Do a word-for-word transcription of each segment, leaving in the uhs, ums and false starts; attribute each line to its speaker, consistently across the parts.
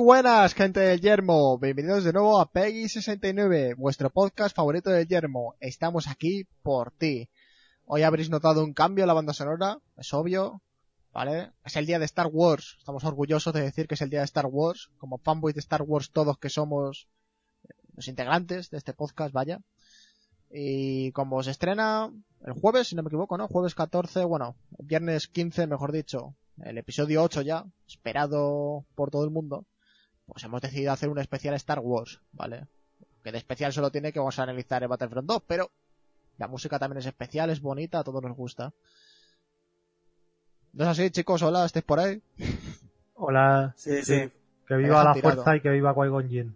Speaker 1: buenas, gente del Yermo. Bienvenidos de nuevo a Peggy sesenta y nueve, vuestro podcast favorito del Yermo. Estamos aquí por ti. Hoy habréis notado un cambio en la banda sonora, es obvio, ¿vale? Es el día de Star Wars. Estamos orgullosos de decir que es el día de Star Wars, como fanboys de Star Wars todos que somos los integrantes de este podcast, vaya. Y como se estrena el jueves, si no me equivoco, ¿no? Jueves catorce, bueno, viernes quince, mejor dicho, el episodio ocho ya, esperado por todo el mundo, pues hemos decidido hacer un especial Star Wars, ¿vale? Que de especial solo tiene que vamos a analizar el Battlefront dos, pero la música también es especial, es bonita, a todos nos gusta. ¿No es así, chicos? Hola, ¿estáis por ahí?
Speaker 2: Hola.
Speaker 3: Sí, sí.
Speaker 2: Que viva la tirado. Fuerza y que viva Qui-Gon Jinn.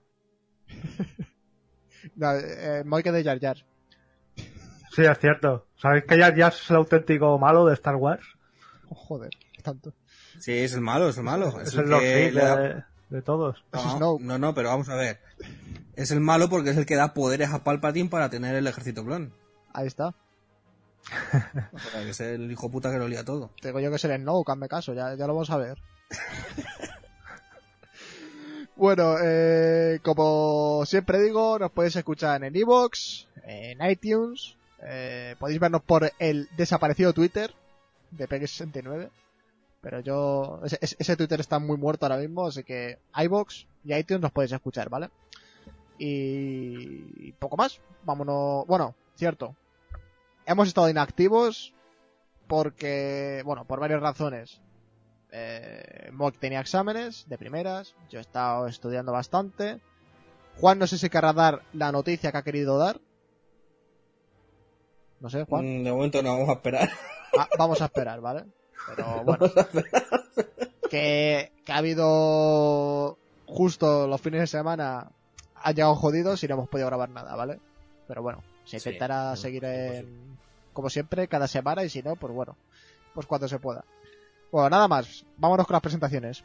Speaker 1: No, eh, Moike de Jar Jar.
Speaker 2: Sí, es cierto. ¿Sabéis que Jar Jar es el auténtico malo de Star Wars?
Speaker 1: Oh, joder, tanto.
Speaker 3: Sí, es el malo, es el malo.
Speaker 2: Es,
Speaker 3: es
Speaker 2: el, el que da... de, de todos.
Speaker 3: No, no, no, pero vamos a ver. Es el malo porque es el que da poderes a Palpatine para tener el ejército clon.
Speaker 1: Ahí está.
Speaker 3: O sea, que es el hijo puta que lo lía todo.
Speaker 1: Digo yo que seré Snoke, hazme caso, ya, ya lo vamos a ver. Bueno, eh, como siempre digo, nos podéis escuchar en iVoox, en iTunes, eh, podéis vernos por el desaparecido Twitter de Peggy sesenta y nueve, pero yo, ese, ese Twitter está muy muerto ahora mismo, así que iVoox y iTunes nos podéis escuchar, ¿vale? Y, y poco más, vámonos, bueno, cierto, hemos estado inactivos porque, bueno, por varias razones. Eh, Mock tenía exámenes de primeras, yo he estado estudiando bastante. Juan no sé si querrá dar la noticia que ha querido dar. No sé, Juan.
Speaker 3: Mm, de momento no, vamos a esperar.
Speaker 1: Ah, vamos a esperar, ¿vale? Pero bueno, que, que ha habido justo los fines de semana han llegado jodidos y no hemos podido grabar nada, ¿vale? Pero bueno, se intentará sí, seguir en, como siempre, cada semana, y si no, pues bueno, pues cuando se pueda. Bueno, nada más, vámonos con las presentaciones.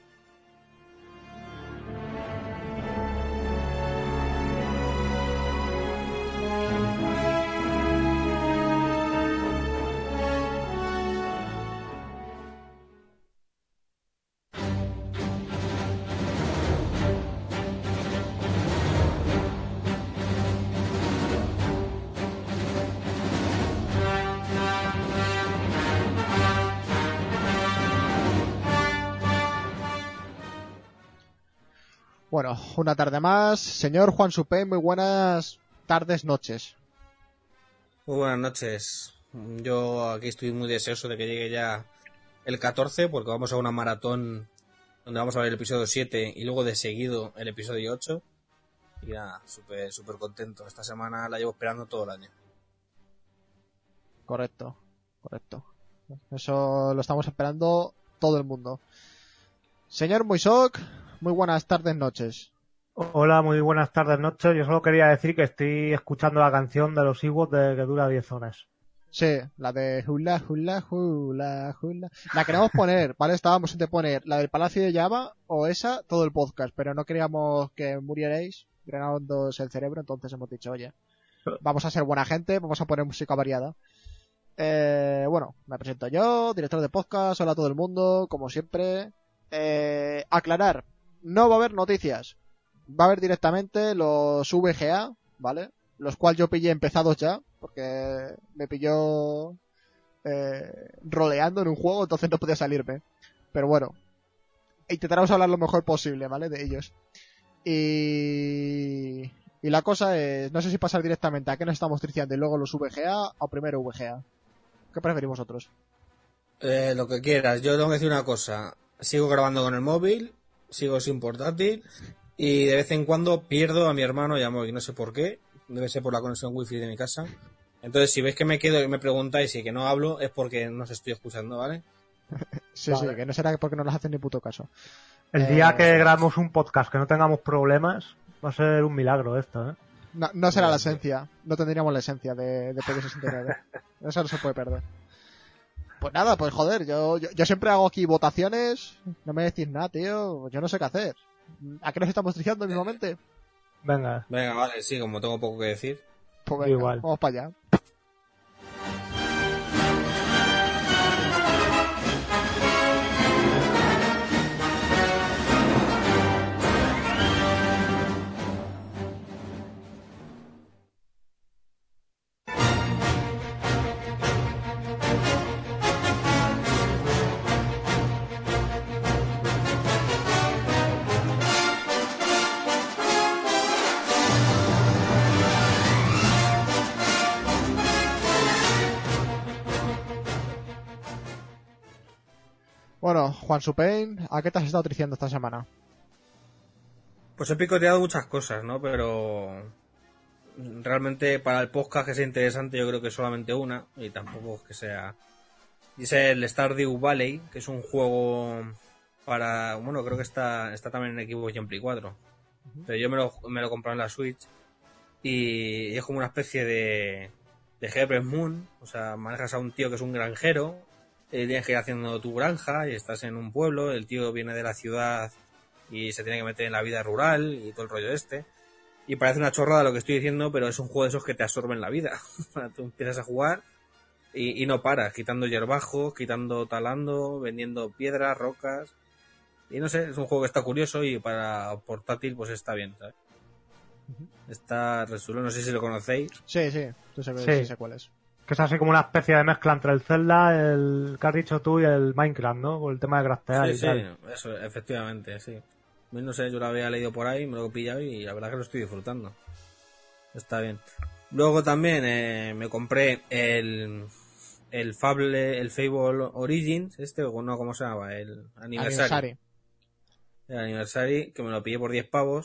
Speaker 1: Bueno, una tarde más. Señor Juan Supé, muy buenas tardes, noches.
Speaker 3: Muy buenas noches. Yo aquí estoy muy deseoso de que llegue ya el catorce, porque vamos a una maratón donde vamos a ver el episodio siete y luego de seguido el episodio ocho. Y nada, súper súper contento. Esta semana la llevo esperando todo el año.
Speaker 1: Correcto, correcto. Eso lo estamos esperando todo el mundo. Señor Muisok, muy buenas tardes, noches.
Speaker 2: Hola, muy buenas tardes, noches. Yo solo quería decir que estoy escuchando la canción de los Ewoks de que dura diez horas.
Speaker 1: Sí, la de hula, hula, hula, hula. La queremos poner, ¿vale? Estábamos entre poner la del Palacio de Java o esa, todo el podcast, pero no queríamos que murierais drenándoos el cerebro, entonces hemos dicho, oye, vamos a ser buena gente, vamos a poner música variada. Eh, bueno, me presento yo, director de podcast, hola a todo el mundo, como siempre. Eh, aclarar, no va a haber noticias, va a haber directamente los V G A, ¿vale? Los cuales yo pillé empezados ya, porque me pilló eh, roleando en un juego, entonces no podía salirme. Pero bueno, intentaremos hablar lo mejor posible, ¿vale? De ellos. Y... y la cosa es, no sé si pasar directamente a qué nos estamos triciando y luego los V G A o primero V G A. ¿Qué preferimos vosotros?
Speaker 3: Eh, lo que quieras. Yo tengo que decir una cosa. Sigo grabando con el móvil, sigo sin portátil y de vez en cuando pierdo a mi hermano y a Moy, no sé por qué, debe ser por la conexión wifi de mi casa. Entonces, si veis que me quedo y me preguntáis y que no hablo, es porque no os estoy escuchando, ¿vale?
Speaker 1: sí, vale. Sí, que no será porque no nos hacen ni puto caso.
Speaker 2: El día eh, que grabamos un podcast que no tengamos problemas, va a ser un milagro esto, ¿eh?
Speaker 1: No, no será la esencia, no tendríamos la esencia de, de Peggy sesenta y nueve. Eso no se puede perder. Pues nada, pues joder, yo, yo, yo siempre hago aquí votaciones, no me decís nada, tío, yo no sé qué hacer. ¿A qué nos estamos triciando mismamente?
Speaker 2: Venga.
Speaker 3: Venga, vale, sí, como tengo poco que decir.
Speaker 1: Pues venga,
Speaker 2: igual.
Speaker 1: Vamos para allá. Bueno, Juan Supain, ¿a qué te has estado triciendo esta semana?
Speaker 3: Pues he picoteado muchas cosas, ¿no? Pero realmente para el podcast que sea interesante yo creo que solamente una, y tampoco es que sea... Y es el Stardew Valley, que es un juego para... Bueno, creo que está está también en Xbox y en Play cuatro. Uh-huh. Pero yo me lo, me lo compré en la Switch y es como una especie de... de Harvest Moon. O sea, manejas a un tío que es un granjero, y tienes que ir haciendo tu granja y estás en un pueblo, el tío viene de la ciudad y se tiene que meter en la vida rural y todo el rollo este. Y parece una chorrada lo que estoy diciendo, pero es un juego de esos que te absorben la vida. Tú empiezas a jugar y, y no paras, quitando hierbajos, quitando, talando, vendiendo piedras, rocas. Y no sé, es un juego que está curioso y para portátil pues está bien, ¿sabes? Uh-huh. Está resuelto, no sé si lo conocéis.
Speaker 1: Sí, sí, tú sabes, sí. Sí sé cuál es.
Speaker 2: Que es así como una especie de mezcla entre el Zelda, el que has dicho tú y el Minecraft, ¿no? Por el tema de craftear
Speaker 3: sí,
Speaker 2: y
Speaker 3: sí,
Speaker 2: tal.
Speaker 3: Sí, eso, efectivamente, sí. No sé, yo lo había leído por ahí, me lo he pillado y la verdad que lo estoy disfrutando. Está bien. Luego también eh, me compré el el Fable, el Fable Origins, este, o no, ¿cómo se llama? El Anniversary. El Anniversary, que me lo pillé por diez pavos.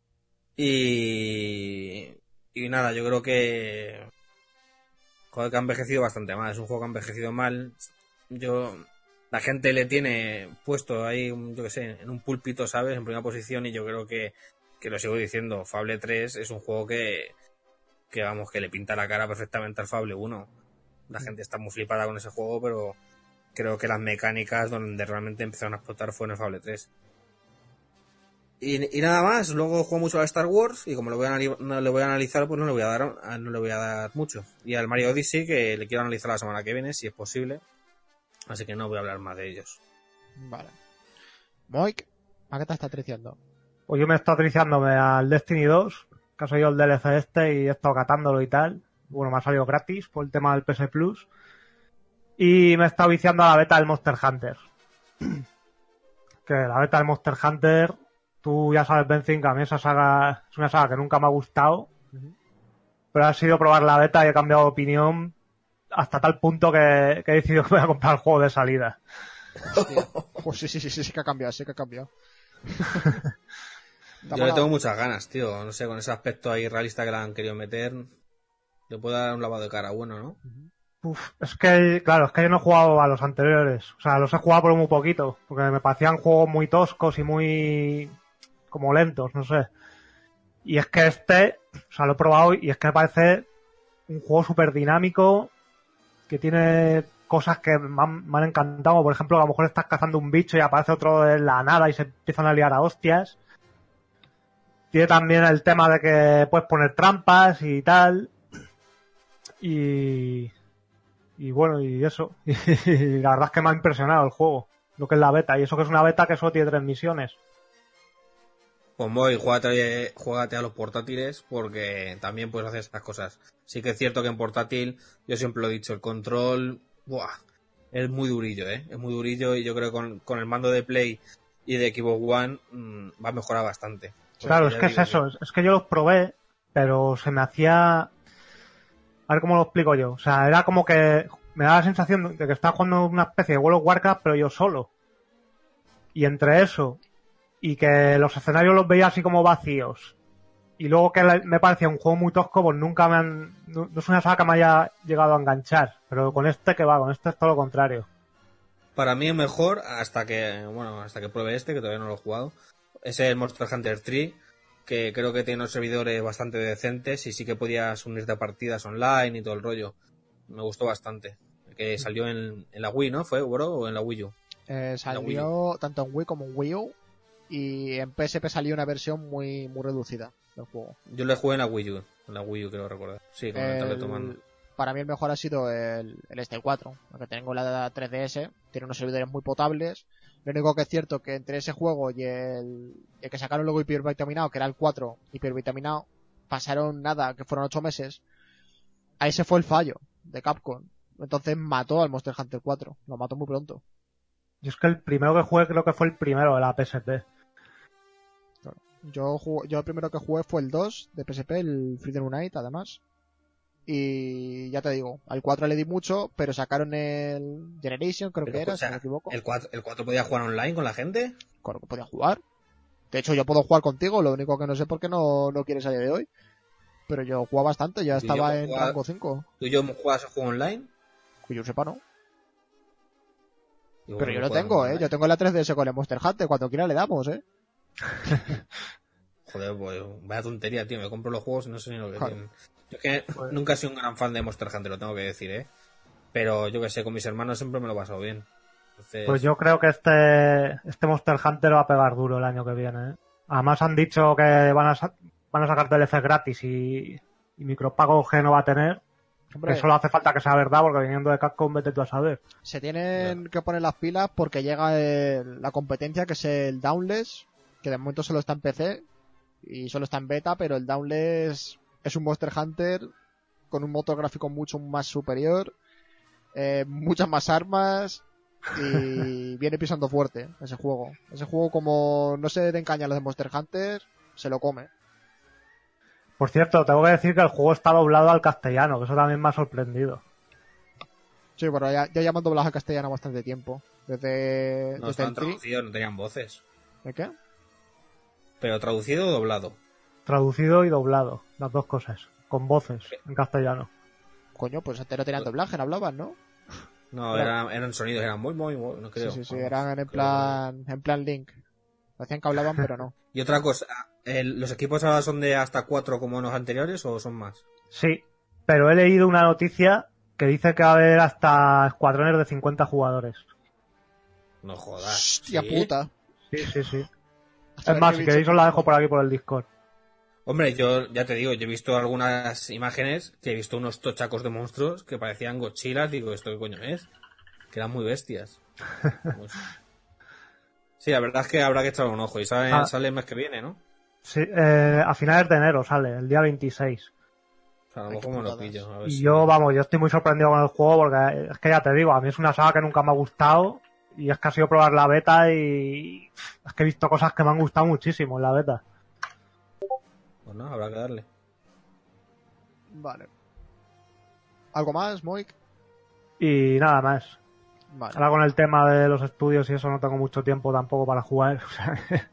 Speaker 3: Y... Y nada, yo creo que... Joder, que ha envejecido bastante mal. Es un juego que ha envejecido mal. Yo... La gente le tiene puesto ahí, yo que sé, en un púlpito, ¿sabes? En primera posición, y yo creo que, que lo sigo diciendo, Fable tres es un juego que, que, vamos, que le pinta la cara perfectamente al Fable uno. La gente está muy flipada con ese juego, pero creo que las mecánicas donde realmente empezaron a explotar fue en el Fable tres. Y, y nada más, luego juego mucho a Star Wars, y como lo voy a, no le voy a analizar, pues no le voy a dar, no le voy a dar mucho. Y al Mario Odyssey, que le quiero analizar la semana que viene, si es posible. Así que no voy a hablar más de ellos.
Speaker 1: Vale. Moik, ¿a qué te estás triciando?
Speaker 2: Pues yo me he estado triciándome al Destiny dos, que ha salido el D L C este y he estado catándolo y tal. Bueno, me ha salido gratis por el tema del P S Plus. Y me he estado viciando a la beta del Monster Hunter. Que la beta del Monster Hunter, tú ya sabes, Benzin, que a mí esa saga es una saga que nunca me ha gustado. Uh-huh. Pero ha sido probar la beta y he cambiado de opinión hasta tal punto que, que he decidido que voy a comprar el juego de salida.
Speaker 1: Pues sí, sí, sí, sí, sí que ha cambiado, sí que ha cambiado.
Speaker 3: Yo le tengo muchas ganas, tío. No sé, con ese aspecto ahí realista que le han querido meter, le puedo dar un lavado de cara bueno, ¿no?
Speaker 2: Uf, es que, claro, es que yo no he jugado a los anteriores. O sea, los he jugado por muy poquito, porque me parecían juegos muy toscos y muy... como lentos, no sé. Y es que este, o sea, lo he probado y es que me parece un juego súper dinámico, que tiene cosas que me han, me han encantado. Por ejemplo, a lo mejor estás cazando un bicho y aparece otro de la nada y se empiezan a liar a hostias. Tiene también el tema de que puedes poner trampas y tal. Y... Y bueno, y eso. Y la verdad es que me ha impresionado el juego, lo que es la beta. Y eso que es una beta que solo tiene tres misiones.
Speaker 3: Pues voy, juégate, juégate a los portátiles, porque también puedes hacer estas cosas. Sí que es cierto que en portátil, yo siempre lo he dicho, el control, buah, es muy durillo, ¿eh? Es muy durillo, y yo creo que con, con el mando de Play y de Xbox One mmm, va a mejorar bastante.
Speaker 2: Claro, es que es eso, que... es que yo los probé, pero se me hacía... A ver cómo lo explico yo. O sea, era como que me daba la sensación de que estaba jugando una especie de World of Warcraft, pero yo solo. Y entre eso... y que los escenarios los veía así como vacíos, y luego que me parecía un juego muy tosco, pues nunca me han... No, no es una saga que me haya llegado a enganchar, pero con este que va, con este es todo lo contrario.
Speaker 3: Para mí es mejor, hasta que, bueno, hasta que pruebe este, que todavía no lo he jugado, es el Monster Hunter tres, que creo que tiene unos servidores bastante decentes, y sí que podías unirte a partidas online y todo el rollo. Me gustó bastante. Que salió en, en la Wii, ¿no? ¿Fue, bro? ¿O en la Wii U?
Speaker 1: Eh, salió tanto en Wii como en Wii U. Y en P S P salió una versión muy muy reducida del juego.
Speaker 3: Yo le jugué en la Wii U, en la Wii U creo recordar. Sí, con el, el tablet tomando.
Speaker 1: Para mí el mejor ha sido el, el este cuatro, porque tengo la tres D S, tiene unos servidores muy potables. Lo único que es cierto que entre ese juego y el, el que sacaron luego hipervitaminado, que era el cuatro hipervitaminado, pasaron nada, que fueron ocho meses. Ahí se fue el fallo de Capcom. Entonces mató al Monster Hunter cuatro, lo mató muy pronto.
Speaker 2: Yo es que el primero que jugué creo que fue el primero de la P S P.
Speaker 1: Yo, jugué, yo el primero que jugué fue el dos de P S P, el Freedom Unite, además. Y ya te digo, al cuatro le di mucho, pero sacaron el Generation, creo
Speaker 3: Pero,
Speaker 1: que era,
Speaker 3: o sea,
Speaker 1: si no me equivoco.
Speaker 3: ¿el cuatro, ¿El cuatro podía jugar online con la gente?
Speaker 1: Claro que podía jugar. De hecho, yo puedo jugar contigo, lo único que no sé por qué no, no quieres a día de hoy. Pero yo jugaba bastante, ya
Speaker 3: ¿Tú y yo
Speaker 1: estaba
Speaker 3: hemos
Speaker 1: en
Speaker 3: jugado-
Speaker 1: rango cinco.
Speaker 3: ¿Tú y yo juegas a juego online?
Speaker 1: Que yo sepa, no.
Speaker 3: Digo,
Speaker 1: Pero
Speaker 3: bueno,
Speaker 1: yo lo
Speaker 3: juegas
Speaker 1: tengo,
Speaker 3: online.
Speaker 1: eh. Yo tengo la tres D S con el Monster Hunter. Cuando quiera le damos, eh.
Speaker 3: Joder, pues vaya tontería, tío. Me compro los juegos y no sé ni lo que
Speaker 1: Claro.
Speaker 3: tienen. Yo es que
Speaker 2: Pues-
Speaker 3: nunca he sido un gran fan de Monster Hunter, lo tengo que decir, ¿eh? Pero yo que sé, con mis hermanos siempre me lo he pasado bien. Entonces,
Speaker 2: Pues yo creo que este, este Monster Hunter va a pegar duro el año que viene, ¿eh? Además han dicho que van a, sa- van a sacar D L C gratis y, y micropago G no va a tener.
Speaker 1: Hombre,
Speaker 2: Que solo hace falta que sea verdad, porque viniendo de Capcom vete tú a saber.
Speaker 1: se tienen que poner las pilas porque llega el- la competencia que es el Dauntless, que de momento solo está en P C y solo está en beta, pero el Dauntless es un Monster Hunter con un motor gráfico mucho más superior, eh, muchas más armas y viene pisando fuerte ese juego. Ese juego, como no se den caña a los de Monster Hunter, se lo come.
Speaker 2: Por cierto, tengo que decir que el juego está doblado al castellano, que eso también me ha sorprendido.
Speaker 1: Sí, bueno, ya, ya llaman doblaje al castellano bastante tiempo. Desde,
Speaker 3: no
Speaker 1: desde
Speaker 3: estaban
Speaker 1: el tri...
Speaker 3: traducidos, no tenían voces.
Speaker 1: ¿De qué?
Speaker 3: Pero traducido o doblado.
Speaker 2: Traducido y doblado, las dos cosas, con voces en castellano.
Speaker 1: Coño, pues antes no tenían doblaje, no hablaban, ¿no?
Speaker 3: No,
Speaker 1: Claro.
Speaker 3: eran, eran sonidos, eran muy, muy, muy, no creo.
Speaker 1: Sí, sí, sí,
Speaker 3: Vamos,
Speaker 1: eran en
Speaker 3: creo.
Speaker 1: plan, en plan Link. Hacían que hablaban, pero no.
Speaker 3: Y otra cosa, el- ¿los equipos ahora son de hasta cuatro como los anteriores o son más?
Speaker 2: Sí, pero he leído una noticia que dice que va a haber hasta escuadrones de cincuenta jugadores.
Speaker 3: No jodas.
Speaker 1: Hostia
Speaker 3: ¿sí?
Speaker 1: puta.
Speaker 2: Sí, sí, sí.
Speaker 1: A
Speaker 2: Es
Speaker 1: saber
Speaker 2: más,
Speaker 1: qué
Speaker 2: si
Speaker 1: bicho-
Speaker 2: queréis os la dejo por aquí por el Discord.
Speaker 3: Hombre, yo ya te digo, yo he visto algunas imágenes que he visto unos tochacos de monstruos que parecían Godzilla. Digo, ¿esto qué coño es? Que eran muy bestias. Pues- Sí, la verdad es que habrá que echarle un ojo. Y sale,
Speaker 2: Ah.
Speaker 3: sale el mes que viene, ¿no?
Speaker 2: Sí, eh, a finales de enero sale, el día veintiséis.
Speaker 3: O sea, a lo
Speaker 1: Ay,
Speaker 3: mejor
Speaker 1: qué
Speaker 3: me lo
Speaker 1: putadas.
Speaker 3: pillo. A ver
Speaker 2: Y
Speaker 3: si-
Speaker 2: yo, vamos, yo estoy muy sorprendido con el juego porque es que ya te digo, a mí es una saga que nunca me ha gustado y es que ha sido probar la beta y es que he visto cosas que me han gustado muchísimo en la beta.
Speaker 3: Pues no, habrá que darle.
Speaker 1: Vale. ¿Algo más, Moik?
Speaker 2: Y nada más.
Speaker 1: Vale.
Speaker 2: Ahora con el tema de los estudios y eso no tengo mucho tiempo tampoco para jugar. O sea,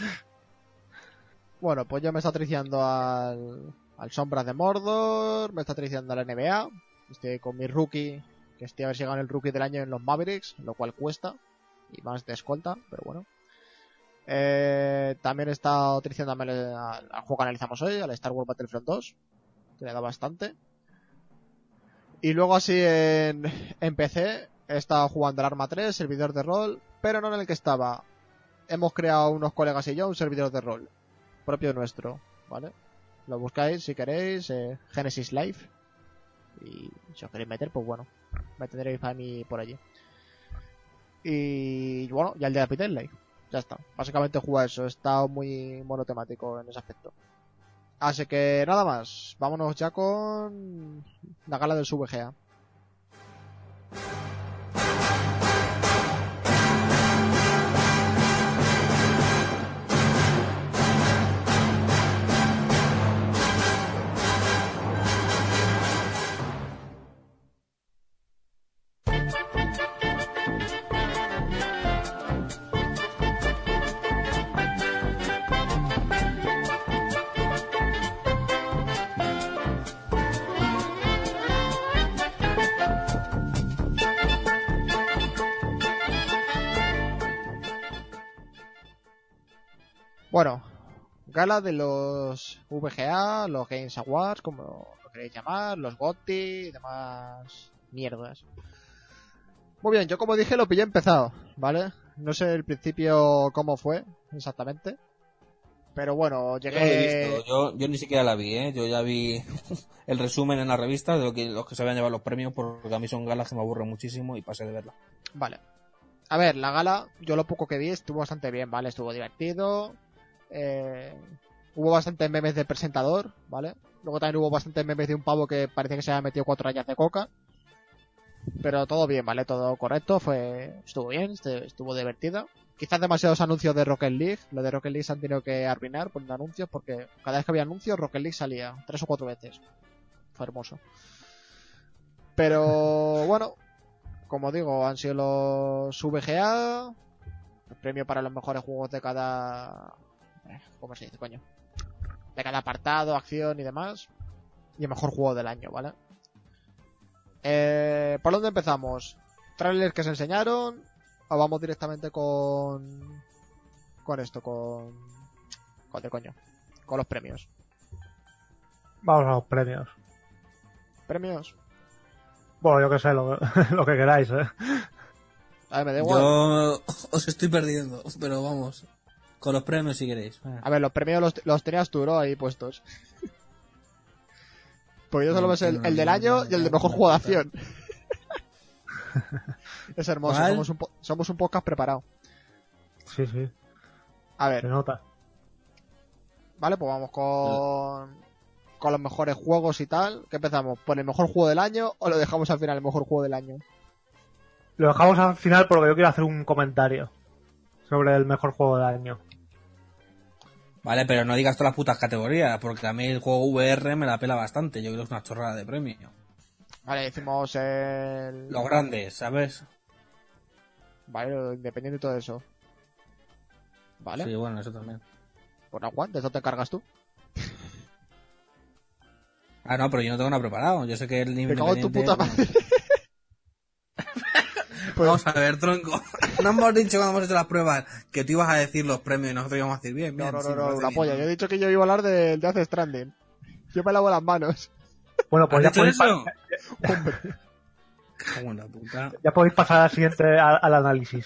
Speaker 1: Bueno, pues yo me está triciando al, al Sombras de Mordor, me está triciando a la N B A, estoy con mi rookie, que estoy a ver si gano el rookie del año en los Mavericks, lo cual cuesta, y más de escolta, pero bueno. Eh, también he estado triciándome al, al juego que analizamos hoy, al Star Wars Battlefront dos, que le da bastante. Y luego así en, en P C he estado jugando al Arma tres, servidor de rol, pero no en el que estaba. Hemos creado unos colegas y yo un servidor de rol propio nuestro, ¿vale? Lo buscáis si queréis, eh, Genesis Live, y si os queréis meter, pues bueno, me tendréis a mí por allí. Y bueno, ya el de la Peter Live, ya está. Básicamente juega eso, he estado muy monotemático en ese aspecto. Así que nada más, vámonos ya con la gala del V G A. Bueno, gala de los V G A, los Games Awards, como lo queréis llamar, los GOTY y demás mierdas. Muy bien, yo como dije lo pillé empezado, ¿vale? No sé el principio cómo fue exactamente, pero bueno,
Speaker 3: Yo no lo he
Speaker 1: llegué...
Speaker 3: visto, yo, yo ni siquiera la vi, ¿eh? Yo ya vi el resumen en la revista de lo que, los que se habían llevado los premios, porque a mí son galas que me aburren muchísimo y pasé de verla.
Speaker 1: Vale. A ver, la gala, yo lo poco que vi estuvo bastante bien, ¿vale? Estuvo divertido. Eh, hubo bastantes memes del presentador, ¿vale? Luego también hubo bastantes memes de un pavo que parece que se había metido cuatro rayas de coca. Pero todo bien, ¿vale? Todo correcto, fue estuvo bien, este- estuvo divertido. Quizás demasiados anuncios de Rocket League. Lo de Rocket League se han tenido que arruinar poniendo anuncios porque cada vez que había anuncios Rocket League salía tres o cuatro veces. fue hermoso. Pero bueno, como digo, han sido los V G A, el premio para los mejores juegos de cada... ¿Cómo se dice, coño? De cada apartado, acción y demás. Y el mejor juego del año, ¿vale? Eh, ¿Por dónde empezamos? ¿Trailers que se enseñaron? ¿O vamos directamente con... con esto, con... con de coño? Con los premios.
Speaker 2: Vamos a los premios.
Speaker 1: ¿Premios?
Speaker 2: Bueno, yo que sé, lo, lo que queráis, ¿eh?
Speaker 1: A ver, me da igual.
Speaker 3: Yo os estoy perdiendo, pero vamos. Con los premios si queréis.
Speaker 1: A ver, los premios los, los tenías tú, ¿no? Ahí puestos. Porque yo solo ves el, el del año y el de mejor juego de acción. Es hermoso, somos un, po- somos un podcast preparado.
Speaker 2: Sí, sí,
Speaker 1: A
Speaker 2: se
Speaker 1: ver,
Speaker 2: nota.
Speaker 1: vale, pues vamos con, con los mejores juegos y tal. ¿Qué empezamos? ¿Por el mejor juego del año o lo dejamos al final el mejor juego del año?
Speaker 2: Lo dejamos al final porque yo quiero hacer un comentario sobre el mejor juego del año.
Speaker 3: Vale, pero no digas todas las putas categorías, porque a mí el juego V R me la pela bastante. Yo creo que es una chorrada de premio.
Speaker 1: Vale, decimos el...
Speaker 3: Los grandes, ¿sabes?
Speaker 1: Vale, lo independiente y todo eso. Vale,
Speaker 3: Sí, bueno, eso también.
Speaker 1: pues no, Juan, ¿de eso te cargas tú?
Speaker 3: Ah, no, pero yo no tengo nada preparado. Yo sé que el
Speaker 1: Me
Speaker 3: nivel
Speaker 1: cago en tu puta madre. Pues-
Speaker 3: Vamos a ver, tronco. No hemos dicho cuando hemos hecho las pruebas que tú ibas a decir los premios y nosotros íbamos a decir bien, bien.
Speaker 1: No, no,
Speaker 3: sí,
Speaker 1: no,
Speaker 3: me
Speaker 1: no,
Speaker 3: parece
Speaker 1: una
Speaker 3: bien.
Speaker 1: polla. Yo he dicho que yo iba a hablar del de Death Stranding. Yo me lavo las manos.
Speaker 2: Bueno, pues ya
Speaker 3: ¿Has dicho
Speaker 2: podéis,
Speaker 3: eso?
Speaker 2: pa-
Speaker 1: Hombre.
Speaker 3: Cago en la puta.
Speaker 2: ya podéis pasar al siguiente al, al análisis.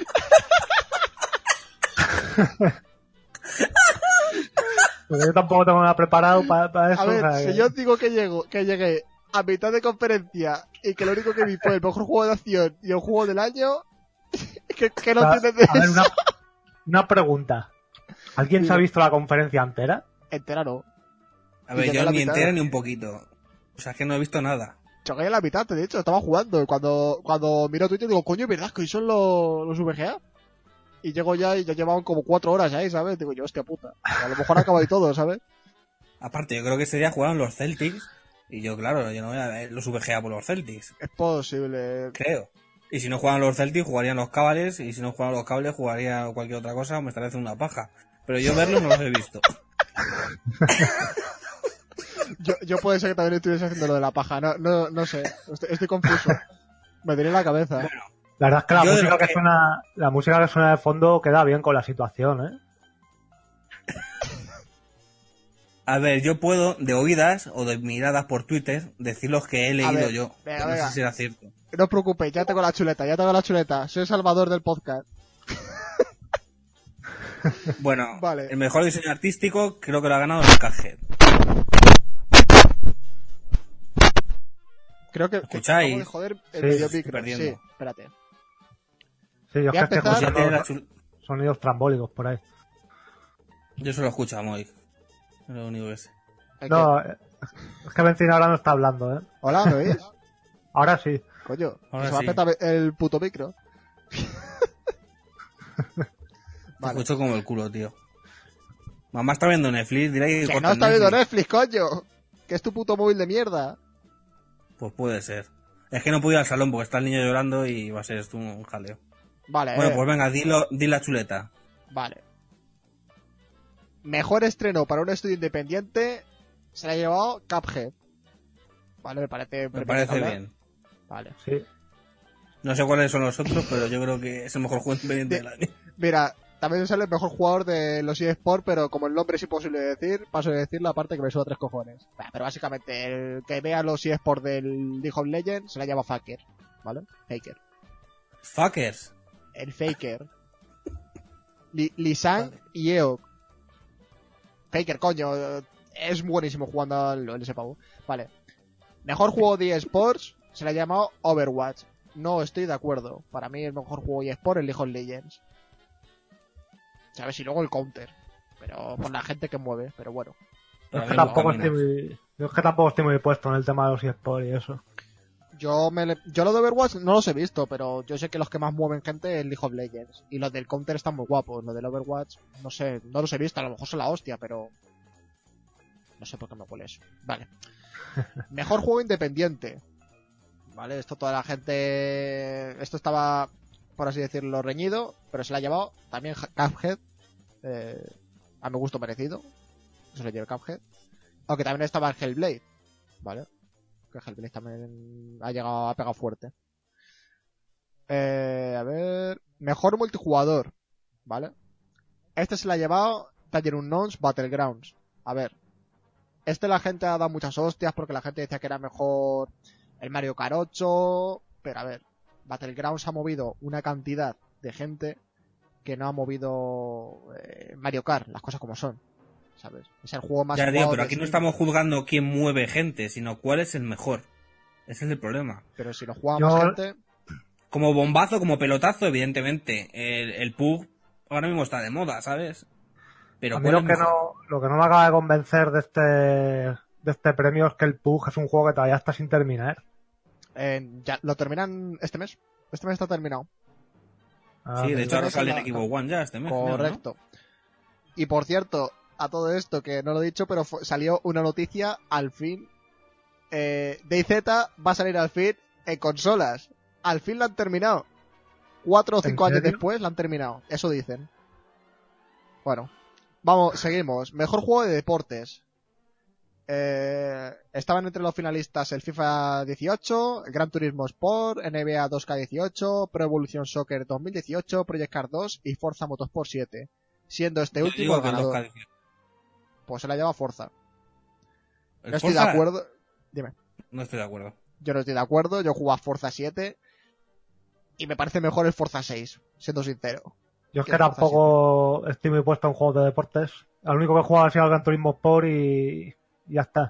Speaker 2: Porque yo tampoco tengo nada preparado para, para eso.
Speaker 1: A ver,
Speaker 2: o sea,
Speaker 1: si
Speaker 2: que-
Speaker 1: yo digo que llego, que llegué a mitad de conferencia y que lo único que vi fue el mejor juego de acción y el juego del año, ¿qué, qué no
Speaker 2: o sea,
Speaker 1: tienes de
Speaker 2: a ver,
Speaker 1: eso?
Speaker 2: una, una pregunta. ¿Alguien se ha
Speaker 1: Dime.
Speaker 2: visto la conferencia entera?
Speaker 1: Entera no.
Speaker 3: A ver,
Speaker 1: Y llegué
Speaker 3: yo
Speaker 1: a la
Speaker 3: ni
Speaker 1: mitad.
Speaker 3: entera ni un poquito. O sea, es que no he visto nada.
Speaker 1: Choqué a la mitad, de hecho, estaba jugando. Y Cuando, cuando miro Twitter digo, coño, ¿verdad que hoy son los, los V G A? Y llego ya y ya llevaban como cuatro horas ahí, ¿sabes? Digo yo, hostia puta. A lo mejor acaba y todo, ¿sabes?
Speaker 3: Aparte, yo creo que ese día jugaron los Celtics. Y yo, claro, yo no voy a ver los V G A por los Celtics.
Speaker 1: Es posible.
Speaker 3: Creo. Y si no juegan los Celtics, jugarían los Cavaliers. Y si no juegan los Cavaliers, jugaría cualquier otra cosa o me estaría haciendo una paja. Pero yo verlos no los he visto.
Speaker 1: Yo, yo puede ser que también estuviese haciendo lo de la paja. No, no, no sé. Estoy, estoy confuso. Me tiene la cabeza.
Speaker 3: Bueno,
Speaker 2: La verdad es que la
Speaker 3: Yo de
Speaker 2: música
Speaker 3: lo
Speaker 2: que
Speaker 3: que-
Speaker 2: suena, la música que suena de fondo queda bien con la situación, ¿eh?
Speaker 3: a ver, yo puedo, de oídas o de miradas por Twitter, decir los que he leído
Speaker 1: ver,
Speaker 3: yo.
Speaker 1: venga,
Speaker 3: no
Speaker 1: venga.
Speaker 3: sé si era cierto.
Speaker 1: No os preocupéis, ya tengo la chuleta, ya tengo la chuleta. Soy el salvador del podcast.
Speaker 3: Bueno,
Speaker 1: Vale.
Speaker 3: el mejor diseño artístico creo que lo ha ganado el Cuphead.
Speaker 1: Creo que...
Speaker 3: ¿Escucháis?
Speaker 1: acabo de joder el
Speaker 2: Sí,
Speaker 1: video
Speaker 3: estoy
Speaker 1: micro.
Speaker 3: perdiendo.
Speaker 1: Sí, espérate.
Speaker 2: Sí, yo
Speaker 1: Voy a
Speaker 2: es que estoy
Speaker 1: empezar-
Speaker 3: Pues ya tiene
Speaker 2: escuchando
Speaker 3: la chul-
Speaker 2: sonidos trambólicos por ahí.
Speaker 3: Yo solo escucho a Moy. Es lo único que sé.
Speaker 1: ¿El
Speaker 2: No,
Speaker 1: qué?
Speaker 2: eh, es que Benzina ahora no está hablando, ¿eh?
Speaker 1: Hola, ¿me oís?
Speaker 2: Ahora sí.
Speaker 1: Coño,
Speaker 3: Ahora
Speaker 1: se me ha
Speaker 3: sí.
Speaker 1: petado el puto micro.
Speaker 3: Te
Speaker 1: Vale.
Speaker 3: escucho como el culo, tío. Mamá está viendo Netflix, dirá que
Speaker 1: Que
Speaker 3: corta
Speaker 1: no está viendo
Speaker 3: Netflix.
Speaker 1: Netflix, coño. Que es tu puto móvil de mierda.
Speaker 3: Pues puede ser. Es que no puedo ir al salón porque está el niño llorando y va a ser esto un jaleo.
Speaker 1: Vale,
Speaker 3: Bueno,
Speaker 1: eh,
Speaker 3: pues venga, dilo, di la chuleta.
Speaker 1: vale. Mejor estreno para un estudio independiente se la ha llevado Cuphead. Vale, me parece...
Speaker 3: Me parece
Speaker 1: premiable.
Speaker 3: bien.
Speaker 1: Vale.
Speaker 2: Sí.
Speaker 3: No sé cuáles son los otros, pero yo creo que es el mejor juego independiente
Speaker 1: De-
Speaker 3: del año.
Speaker 1: Mira, también sale el mejor jugador de los eSports, pero como el nombre es imposible de decir, paso de decir la parte que me suda tres cojones. Bah, pero básicamente, el que vea los eSports del League of Legends se la llama Faker, ¿vale? Faker.
Speaker 3: Fuckers.
Speaker 1: El Faker. Li- Lisang y Eok. Faker, coño, es buenísimo jugando al LoL ese pavo. Vale. Mejor juego de eSports se le ha llamado Overwatch. No estoy de acuerdo. Para mí el mejor juego de eSports es League of Legends. ¿Sabes? Y luego el Counter. Pero por la gente que mueve, pero bueno.
Speaker 2: Yo
Speaker 3: Para
Speaker 2: es,
Speaker 3: mí
Speaker 2: que
Speaker 3: no
Speaker 2: tampoco
Speaker 3: camina.
Speaker 2: estoy muy, yo es que tampoco estoy muy puesto en el tema de los eSports y eso.
Speaker 1: Yo me le- yo lo de Overwatch no los he visto, pero yo sé que los que más mueven gente es League of Legends. Y los del Counter están muy guapos. Los del Overwatch, no sé, no los he visto. A lo mejor son la hostia, pero... No sé por qué me huele eso. Vale. Mejor juego independiente. Vale, esto toda la gente... Esto estaba, por así decirlo, reñido, pero se la ha llevado también Cuphead. Eh, a mi gusto merecido. Eso le lleva Cuphead. Aunque también estaba el Hellblade. Vale. Que Hellblade también ha llegado, ha pegado fuerte. Eh, a ver... Mejor multijugador. Vale. Este se la ha llevado PlayerUnknown's Battlegrounds. A ver. Este la gente ha dado muchas hostias porque la gente decía que era mejor el Mario Kart ocho. Pero a ver. Battlegrounds ha movido una cantidad de gente que no ha movido eh, Mario Kart. Las cosas como son. ¿Sabes? Es el juego más
Speaker 3: Ya
Speaker 1: jugado
Speaker 3: digo, pero
Speaker 1: de
Speaker 3: aquí no
Speaker 1: Steam.
Speaker 3: estamos juzgando quién mueve gente, sino cuál es el mejor. Ese es el problema.
Speaker 1: Pero si lo juega
Speaker 2: Yo-
Speaker 1: más gente...
Speaker 3: Como bombazo, como pelotazo, evidentemente. El, el P U B ahora mismo está de moda, ¿sabes? Pero
Speaker 2: A mí
Speaker 3: ¿cuál
Speaker 2: lo
Speaker 3: es
Speaker 2: que,
Speaker 3: mejor?
Speaker 2: no, lo que no me acaba de convencer de este, de este premio es que el P U B es un juego que todavía está sin terminar.
Speaker 1: Eh, ya lo terminan este mes. Este mes está terminado.
Speaker 2: Ah,
Speaker 3: Sí, de
Speaker 2: amigo.
Speaker 3: hecho ahora
Speaker 1: Esa es
Speaker 3: sale en
Speaker 1: la-
Speaker 3: Xbox One ya este mes. creo, ¿no?
Speaker 1: Correcto. Y por cierto, a todo esto, que no lo he dicho, pero fue- salió una noticia al fin. Eh, DayZ va a salir al fin en consolas. Al fin la han terminado. Cuatro o
Speaker 2: ¿En
Speaker 1: cinco años
Speaker 2: serio?
Speaker 1: después la han terminado. Eso dicen. Bueno, vamos, seguimos. Mejor juego de deportes. Eh, estaban entre los finalistas el FIFA dieciocho, el Gran Turismo Sport, N B A dos K dieciocho, Pro Evolution Soccer dos mil dieciocho, Project Cars dos y Forza Motorsport siete. Siendo este
Speaker 3: Yo
Speaker 1: último
Speaker 3: digo
Speaker 1: el
Speaker 3: que el dos K
Speaker 1: ganador.
Speaker 3: dieciocho.
Speaker 1: Pues se la lleva Forza.
Speaker 3: ¿El
Speaker 1: No estoy de
Speaker 3: Forza?
Speaker 1: acuerdo. Dime.
Speaker 3: No estoy de acuerdo.
Speaker 1: Yo no estoy de acuerdo. Yo juego a Forza siete. Y me parece mejor el Forza seis, siendo sincero.
Speaker 2: Yo es
Speaker 1: ¿Qué
Speaker 2: que
Speaker 1: Forza
Speaker 2: tampoco estoy muy puesto en juegos de deportes. Lo único que he jugado ha sido al Gran Turismo Sport y, y ya está.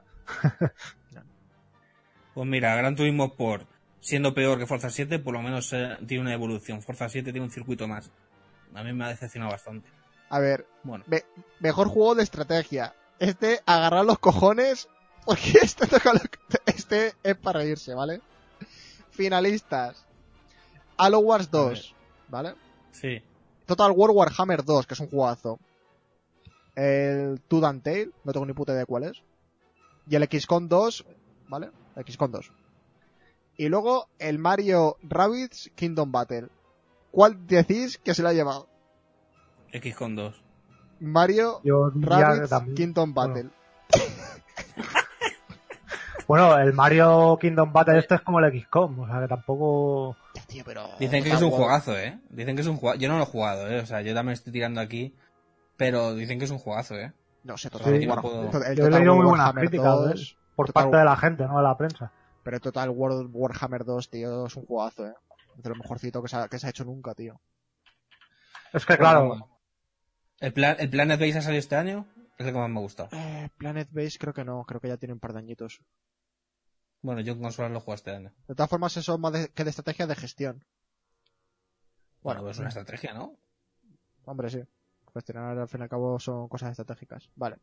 Speaker 3: Pues mira, Gran Turismo Sport, siendo peor que Forza siete, por lo menos eh, tiene una evolución. Forza siete tiene un circuito más. A mí me ha decepcionado bastante.
Speaker 1: A ver,
Speaker 3: Bueno,
Speaker 1: me- mejor juego de estrategia. Este, agarrar los cojones. Porque este, toca lo- este es para reírse, ¿vale? Finalistas. Halo Wars dos, ¿vale?
Speaker 3: sí.
Speaker 1: Total War Warhammer dos, que es un jugazo. El Tooth and Tail, no tengo ni puta idea de cuál es. Y el X COM dos, ¿vale? X COM dos. Y luego el Mario Rabbids Kingdom Battle. ¿Cuál decís que se lo ha llevado?
Speaker 3: X con dos.
Speaker 1: Mario
Speaker 2: Yo diría que
Speaker 1: Rabbids
Speaker 2: también.
Speaker 1: Kingdom
Speaker 2: Bueno.
Speaker 1: Battle.
Speaker 2: Bueno, el Mario Kingdom Battle este es como el X COM, o sea que tampoco...
Speaker 1: Ya, tío, pero...
Speaker 3: Dicen que
Speaker 1: Total
Speaker 3: es un
Speaker 1: War-
Speaker 3: juegazo, ¿eh? Dicen que es un jugazo. Yo no lo he jugado, ¿eh? O sea, yo también estoy tirando aquí. Pero dicen que es un jugazo, ¿eh?
Speaker 1: No sé, Total
Speaker 2: Sí.
Speaker 1: War...
Speaker 3: No puedo-
Speaker 1: to- el
Speaker 2: Yo he
Speaker 1: Total
Speaker 2: leído
Speaker 1: War
Speaker 2: muy buenas
Speaker 1: Warhammer
Speaker 2: críticas de
Speaker 1: dos,
Speaker 2: él, por
Speaker 1: Total-
Speaker 2: parte de la gente, no de la prensa.
Speaker 1: Pero Total War Warhammer dos, tío, es un jugazo, eh. Es de lo mejorcito que se ha, que se ha hecho nunca, tío.
Speaker 2: Es que claro,
Speaker 3: Bueno, ¿El, plan, ¿El Planet Base ha salido este año? Es el que más me ha gustado.
Speaker 1: Eh, Planet Base creo que no, creo que ya tiene un par de añitos.
Speaker 3: Bueno, yo en consolas lo juego este año.
Speaker 1: De todas formas, eso es más de- que de estrategia de gestión.
Speaker 3: Bueno, pues es una estrategia, ¿no?
Speaker 1: Hombre, sí. Gestionar al fin y al cabo son cosas estratégicas. Vale.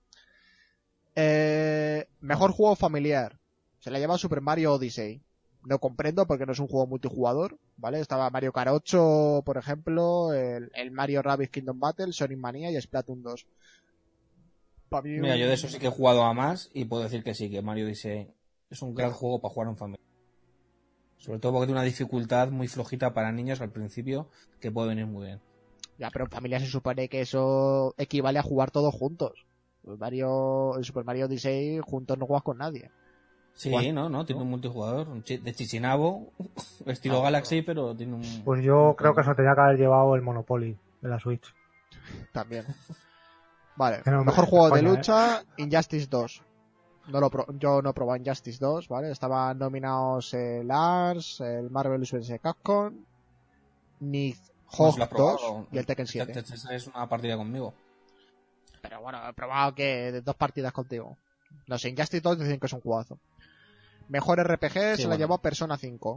Speaker 1: Eh, mejor juego familiar. Se la lleva Super Mario Odyssey. No comprendo porque no es un juego multijugador, ¿vale? Estaba Mario Kart ocho, por ejemplo, el, el Mario Rabbids Kingdom Battle, Sonic Mania y Splatoon dos. Pa' mí
Speaker 3: Mira,
Speaker 1: un-
Speaker 3: yo de eso sí que he jugado a más y puedo decir que sí, que Mario Odyssey es un gran juego para jugar en familia. Sobre todo porque tiene una dificultad muy flojita para niños al principio que puede venir muy bien.
Speaker 1: Ya, pero en familia se supone que eso equivale a jugar todos juntos. El Mario, el Super Mario Odyssey juntos no juegas con nadie.
Speaker 3: Sí,
Speaker 1: ¿Cuál?
Speaker 3: no, no, tiene un multijugador un chi- de Chichinabo, estilo
Speaker 1: Ah,
Speaker 3: Galaxy, pero tiene un...
Speaker 2: pues yo
Speaker 3: un-
Speaker 2: creo que eso tenía que haber llevado el Monopoly de la Switch.
Speaker 1: También. Vale,
Speaker 2: Que no,
Speaker 1: mejor
Speaker 2: me-
Speaker 1: juego de
Speaker 2: coña, ¿eh?
Speaker 1: lucha, Injustice dos. No lo pro- yo no he probado Injustice dos, ¿vale? Estaban nominados el Ars, el Marvel vs Capcom, Nick
Speaker 3: Pues lo
Speaker 1: Hawk
Speaker 3: has probado,
Speaker 1: dos y el Tekken
Speaker 3: ya
Speaker 1: siete.
Speaker 3: te- te- te- Es una partida conmigo.
Speaker 1: Pero bueno, he probado que de dos partidas contigo. No sé, Injustice dos dicen que es un jugazo. Mejor R P G
Speaker 3: Sí,
Speaker 1: se la
Speaker 3: bueno.
Speaker 1: llevó Persona cinco.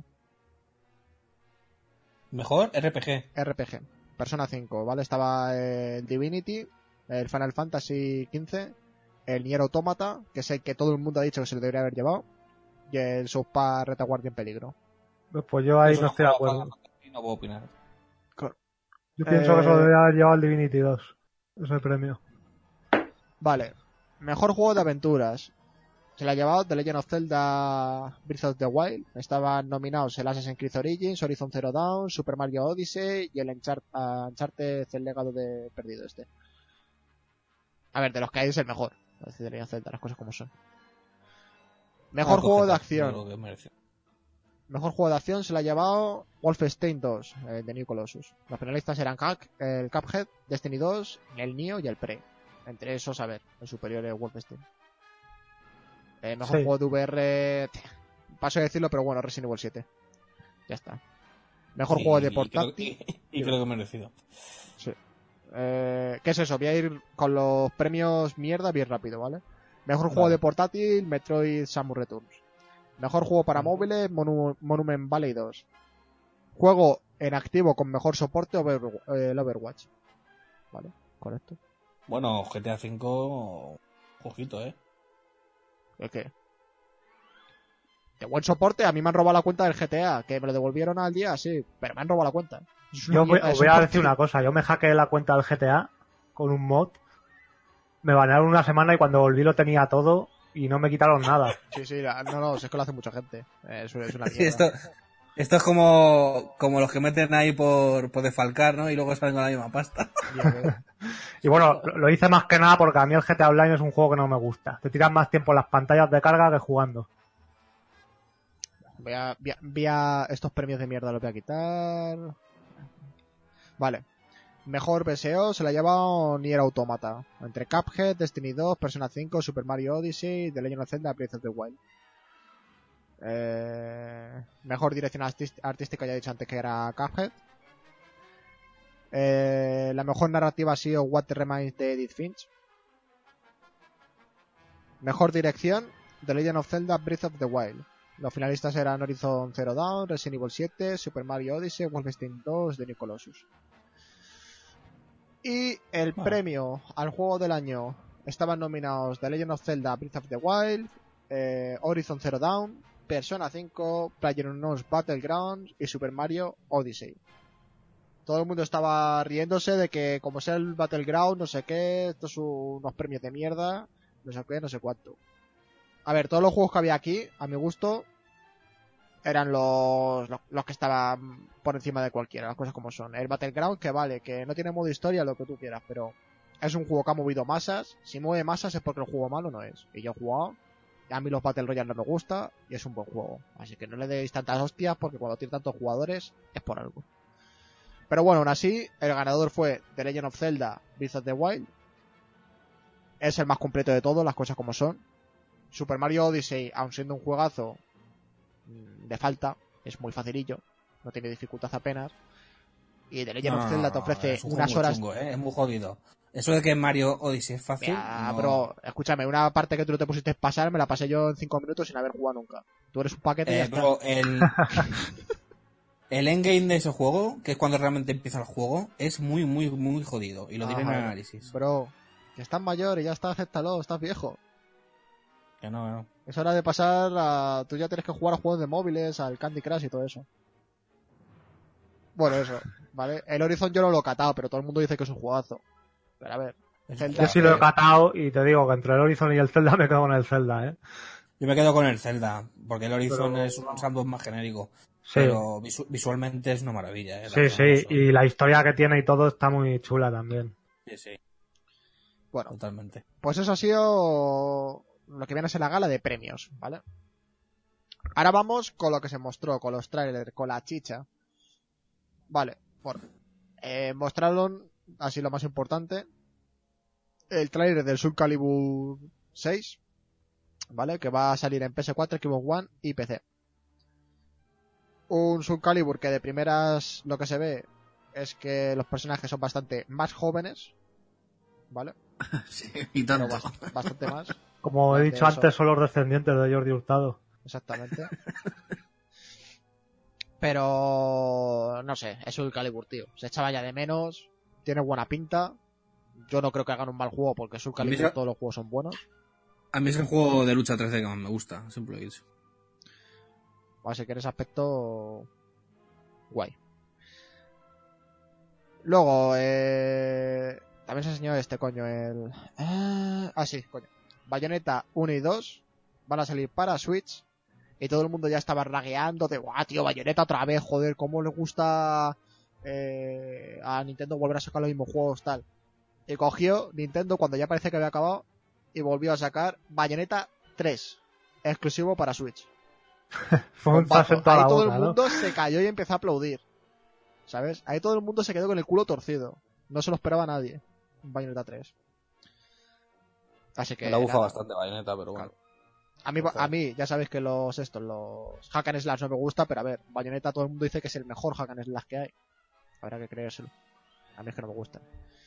Speaker 3: Mejor R P G.
Speaker 1: R P G. Persona cinco, ¿vale? Estaba el Divinity, el Final Fantasy quince, el Nier Automata, que es el que todo el mundo ha dicho que se lo debería haber llevado, y el South Park Retaguardia en Peligro.
Speaker 2: Pues yo ahí
Speaker 3: Eso
Speaker 2: no estoy de
Speaker 3: juego
Speaker 2: acuerdo.
Speaker 3: Final Fantasy, no puedo opinar.
Speaker 2: Yo pienso que eso
Speaker 1: Eh,
Speaker 2: debería haber llevado el Divinity dos, ese premio.
Speaker 1: Vale. Mejor juego de aventuras. se la ha llevado The Legend of Zelda Breath of the Wild. Estaban nominados el Assassin's Creed Origins, Horizon Zero Dawn, Super Mario Odyssey y el Enchart- uh, Uncharted El Legado de Perdido este. A ver, de los que hay es el mejor. The Legend of Zelda, las cosas como son. Mejor
Speaker 3: Ah,
Speaker 1: juego de
Speaker 3: cogete,
Speaker 1: acción.
Speaker 3: lo que merece.
Speaker 1: Mejor juego de acción se la ha llevado Wolfenstein dos, eh, de New Colossus. Los finalistas eran Cup- el Cuphead, Destiny dos, el Nioh y el Prey. Entre esos, a ver, el superior es Wolfenstein. Eh, mejor
Speaker 2: Sí.
Speaker 1: juego de V R, paso de decirlo, pero bueno, Resident Evil siete. Ya está. Mejor
Speaker 3: Sí,
Speaker 1: juego de
Speaker 3: y creo-
Speaker 1: portátil.
Speaker 3: Y, y creo que merecido.
Speaker 1: Sí. Eh, ¿Qué es eso? Voy a ir con los premios mierda bien rápido, ¿vale? Mejor juego
Speaker 3: Vale.
Speaker 1: de portátil, Metroid Samus Returns. Mejor juego para
Speaker 3: Ujú.
Speaker 1: móviles, Monu- Monument Valley dos. Juego en activo con mejor soporte, Over- eh, el Overwatch. Vale, correcto.
Speaker 3: Bueno, G T A cinco, ojito, ¿eh?
Speaker 1: ¿El qué? De buen soporte, a mí me han robado la cuenta del G T A, que me lo devolvieron al día, sí, pero me han robado la cuenta. Es una
Speaker 2: Yo voy,
Speaker 1: mierda de
Speaker 2: os voy a
Speaker 1: soporte.
Speaker 2: decir una cosa. Yo me hackeé la cuenta del G T A con un mod. Me banearon una semana y cuando volví lo tenía todo y no me quitaron nada.
Speaker 1: Sí, sí, la- no, no, es que lo hace mucha gente. Eh, Es, es una
Speaker 3: Sí,
Speaker 1: mierda.
Speaker 3: esto, esto es como, como los que meten ahí por, por defalcar, ¿no? Y luego salen con la misma pasta.
Speaker 1: Ya ves.
Speaker 2: Y bueno, lo, lo hice más que nada porque a mí el G T A Online es un juego que no me gusta. Te tiras más tiempo en las pantallas de carga que jugando.
Speaker 1: Voy a, voy a- voy a- estos premios de mierda los voy a quitar. Vale. Mejor B S O se la ha llevado Nier Automata. Entre Cuphead, Destiny dos, Persona cinco, Super Mario Odyssey, The Legend of Zelda, Breath of the Wild. Eh, mejor dirección artist- artística ya he dicho antes que era Cuphead. Eh, la mejor narrativa ha sido What Remains de Edith Finch. Mejor dirección The Legend of Zelda Breath of the Wild. Los finalistas eran Horizon Zero Dawn, Resident Evil siete, Super Mario Odyssey, Wolfenstein dos de New Colossus. Y el
Speaker 3: Vale.
Speaker 1: premio al juego del año estaban nominados The Legend of Zelda Breath of the Wild, eh, Horizon Zero Dawn, Persona cinco, PlayerUnknown's Battlegrounds y Super Mario Odyssey. Todo el mundo estaba riéndose de que como sea el Battleground, no sé qué, estos son unos premios de mierda, no sé qué, no sé cuánto. A ver, todos los juegos que había aquí, a mi gusto, eran los, los, los que estaban por encima de cualquiera, las cosas como son. El Battleground, que vale, que no tiene modo historia, lo que tú quieras, pero es un juego que ha movido masas. Si mueve masas es porque el juego malo no es. Y yo he jugado, y a mí los Battle Royale no me gusta, y es un buen juego. Así que no le deis tantas hostias, porque cuando tiene tantos jugadores, es por algo. Pero bueno, aún así, el ganador fue The Legend of Zelda Breath of the Wild. Es el más completo de todos, las cosas como son. Super Mario Odyssey, aun siendo un juegazo, de falta, es muy facilillo, no tiene dificultad apenas. Y The Legend
Speaker 3: No,
Speaker 1: of Zelda te
Speaker 3: no,
Speaker 1: ofrece
Speaker 3: es un juego
Speaker 1: unas
Speaker 3: muy
Speaker 1: horas.
Speaker 3: chungo, ¿eh? Es muy jodido. Eso de que Mario Odyssey es fácil.
Speaker 1: Ah,
Speaker 3: no-
Speaker 1: bro, escúchame, una parte que tú no te pusiste a pasar, me la pasé yo en cinco minutos sin haber jugado nunca. Tú eres un paquete y ya
Speaker 3: Eh,
Speaker 1: está.
Speaker 3: bro, el, el endgame de ese juego, que es cuando realmente empieza el juego, es muy, muy, muy jodido. Y lo diré en el
Speaker 1: Ajá,
Speaker 3: análisis.
Speaker 1: Bro, que estás mayor y ya está, acéptalo, estás viejo.
Speaker 3: Que no, no.
Speaker 1: Es hora de pasar a... Tú ya tienes que jugar a juegos de móviles, al Candy Crush y todo eso. Bueno, eso, ¿vale? El Horizon yo no lo he catado, pero todo el mundo dice que es un juegazo. Pero a ver,
Speaker 3: Es
Speaker 1: Zelda-
Speaker 3: un
Speaker 2: Yo
Speaker 3: juego
Speaker 2: sí lo he
Speaker 3: que-
Speaker 2: catado y te digo que entre el Horizon y el Zelda me quedo con el Zelda, ¿eh?
Speaker 3: Yo me quedo con el Zelda, porque el Horizon
Speaker 2: Pero-
Speaker 3: es un sandbox más genérico.
Speaker 2: Sí,
Speaker 3: Pero visu- visualmente es una maravilla, ¿eh? Las
Speaker 2: sí,
Speaker 3: cosas
Speaker 2: sí.
Speaker 3: como son.
Speaker 2: Y la historia que tiene y todo está muy chula también.
Speaker 3: Sí, sí,
Speaker 1: bueno,
Speaker 3: totalmente.
Speaker 1: pues eso ha sido lo que viene a ser la gala de premios, ¿vale? Ahora vamos con lo que se mostró, con los trailers, con la chicha. Vale, bueno. Eh, mostraron, así lo más importante, el trailer del Soul Calibur seis, ¿vale? Que va a salir en P S cuatro, Xbox One y P C. Un Soul Calibur que de primeras lo que se ve es que los personajes son bastante más jóvenes, ¿vale?
Speaker 3: Sí, y
Speaker 1: Pero
Speaker 3: tanto.
Speaker 1: bas- bastante más.
Speaker 2: Como he
Speaker 1: De
Speaker 2: dicho
Speaker 1: eso.
Speaker 2: antes, son los descendientes de Jordi Hurtado.
Speaker 1: Exactamente. Pero no sé, es Soul Calibur, tío. Se echaba ya de menos, tiene buena pinta. Yo no creo que hagan un mal juego porque Soul
Speaker 3: A mí
Speaker 1: Calibur
Speaker 3: se-
Speaker 1: todos los juegos son buenos.
Speaker 3: A mí es el juego de lucha tres D que más me gusta, siempre lo he dicho.
Speaker 1: Así que en ese aspecto guay. Luego, eh... también se enseñó este coño, el... Eh, Ah, sí, coño. Bayonetta uno y dos, van a salir para Switch. Y todo el mundo ya estaba ragueando de, guau, tío, Bayonetta otra vez, joder, cómo le gusta eh, a Nintendo volver a sacar los mismos juegos, tal. Y cogió Nintendo cuando ya parece que había acabado y volvió a sacar Bayonetta tres, exclusivo para Switch.
Speaker 2: Fue un paso en toda
Speaker 1: Ahí
Speaker 2: la
Speaker 1: todo
Speaker 2: boca,
Speaker 1: el
Speaker 2: ¿no?
Speaker 1: mundo se cayó y empezó a aplaudir, ¿sabes? Ahí todo el mundo se quedó con el culo torcido. No se lo esperaba nadie, Bayonetta tres. Así que...
Speaker 3: Me la bufa
Speaker 1: nada.
Speaker 3: bastante Bayonetta, pero bueno.
Speaker 1: A mí, a mí, ya sabéis que los estos, los hack and slash no me gusta, pero a ver, Bayonetta todo el mundo dice que es el mejor hack and slash que hay. Habrá que creérselo. A mí es que no me gusta.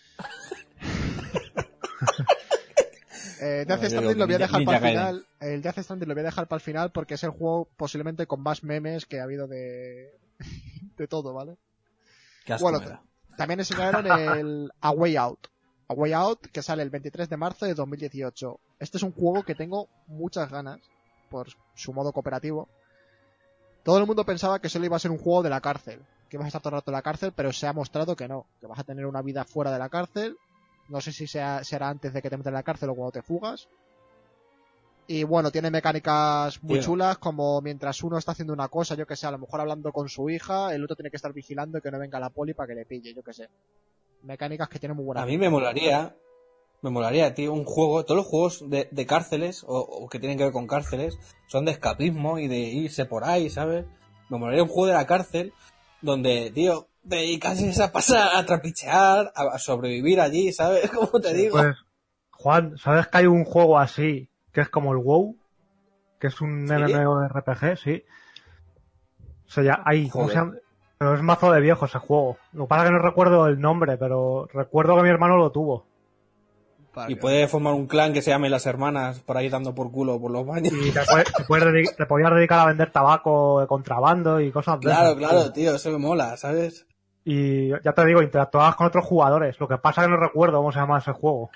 Speaker 1: eh, Death Stranding lo voy a dejar para el final. El Death Stranding lo voy a dejar para el final porque es el juego posiblemente con más memes que ha habido de de todo, ¿vale?
Speaker 3: Qué asco
Speaker 1: Bueno,
Speaker 3: me da.
Speaker 1: también enseñaron el A Way Out. A Way Out, que sale el veintitrés de marzo de dos mil dieciocho. Este es un juego que tengo muchas ganas por su modo cooperativo. Todo el mundo pensaba que solo iba a ser un juego de la cárcel, que ibas a estar todo el rato en la cárcel, pero se ha mostrado que no, que vas a tener una vida fuera de la cárcel. No sé si sea, será antes de que te metan en la cárcel o cuando te fugas. Y bueno, tiene mecánicas muy
Speaker 3: Tío.
Speaker 1: chulas, como mientras uno está haciendo una cosa, yo que sé, a lo mejor hablando con su hija, el otro tiene que estar vigilando y que no venga la poli para que le pille, yo que sé. Mecánicas que tienen muy buenas.
Speaker 3: A mí me molaría, me molaría, tío, un juego, todos los juegos de, de cárceles, o, o que tienen que ver con cárceles, son de escapismo y de irse por ahí, ¿sabes? Me molaría un juego de la cárcel, donde, tío, te dedicases a pasar, a trapichear, a, a sobrevivir allí, ¿sabes? ¿Cómo te digo?
Speaker 2: Pues, Juan, ¿sabes que hay un juego así, que es como el WoW? Que es un
Speaker 3: ¿Sí?
Speaker 2: MMORPG, sí. O sea, ya hay, ¿cómo
Speaker 3: Joder.
Speaker 2: se llama? Pero es mazo de viejo ese juego. Lo que pasa es que no recuerdo el nombre, pero recuerdo que mi hermano lo tuvo.
Speaker 3: Y puede formar un clan que se llame Las Hermanas, por ahí dando por culo por los baños.
Speaker 2: Y te, puede- te, puedes dedi- te podías dedicar a vender tabaco de contrabando y cosas de
Speaker 3: Claro,
Speaker 2: esas,
Speaker 3: claro,
Speaker 2: tío.
Speaker 3: tío, eso me mola, ¿sabes?
Speaker 2: Y ya te digo, interactuabas con otros jugadores. Lo que pasa es que no recuerdo cómo se llama ese juego.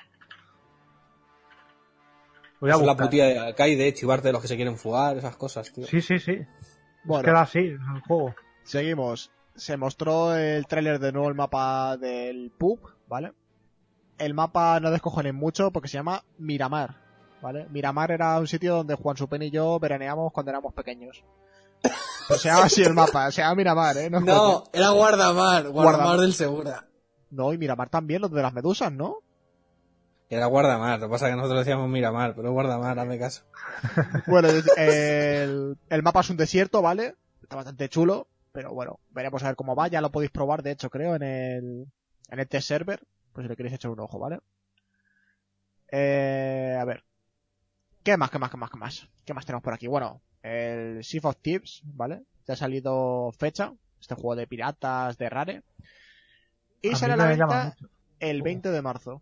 Speaker 2: Voy a
Speaker 3: Esa es la
Speaker 2: buscar.
Speaker 3: putilla de Alcaide, chivarte de los que se quieren fugar, esas cosas, tío.
Speaker 2: Sí, sí, sí. Es
Speaker 1: Bueno,
Speaker 2: que era así, es el juego.
Speaker 1: seguimos. Se mostró el tráiler de nuevo el mapa del pub, ¿vale? El mapa no descojonen mucho porque se llama Miramar, ¿vale? Miramar era un sitio donde Juan Supen y yo veraneamos cuando éramos pequeños. Pues se llama así el mapa, se llama Miramar, ¿eh? No, es coña.
Speaker 3: No, era Guardamar, Guardamar
Speaker 1: Guardamar.
Speaker 3: del Segura.
Speaker 1: No, y Miramar también, los de las medusas, ¿no?
Speaker 3: Era Guardamar, lo que pasa es que nosotros decíamos Miramar, pero es Guardamar, hazme caso.
Speaker 1: Bueno, el, el mapa es un desierto, ¿vale? Está bastante chulo, pero bueno, veremos a ver cómo va. Ya lo podéis probar, de hecho, creo, en el, en el test server, por si le queréis echar un ojo, ¿vale? Eh, a ver. ¿Qué más, qué más, qué más, qué más? ¿Qué más tenemos por aquí? Bueno, el Sea of Thieves, ¿vale? Ya ha salido fecha, este juego de piratas de Rare. Y
Speaker 2: A
Speaker 1: sale a
Speaker 2: mí
Speaker 1: la
Speaker 2: me llama
Speaker 1: venta
Speaker 2: mucho.
Speaker 1: el veinte de marzo.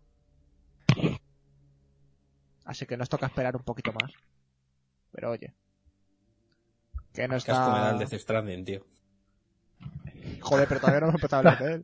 Speaker 1: Así que nos toca esperar un poquito más. Pero oye. Que no
Speaker 3: Qué asco me da
Speaker 1: está...
Speaker 3: el Death Stranding, tío.
Speaker 1: Joder, pero todavía no hemos empezado a hablar de él.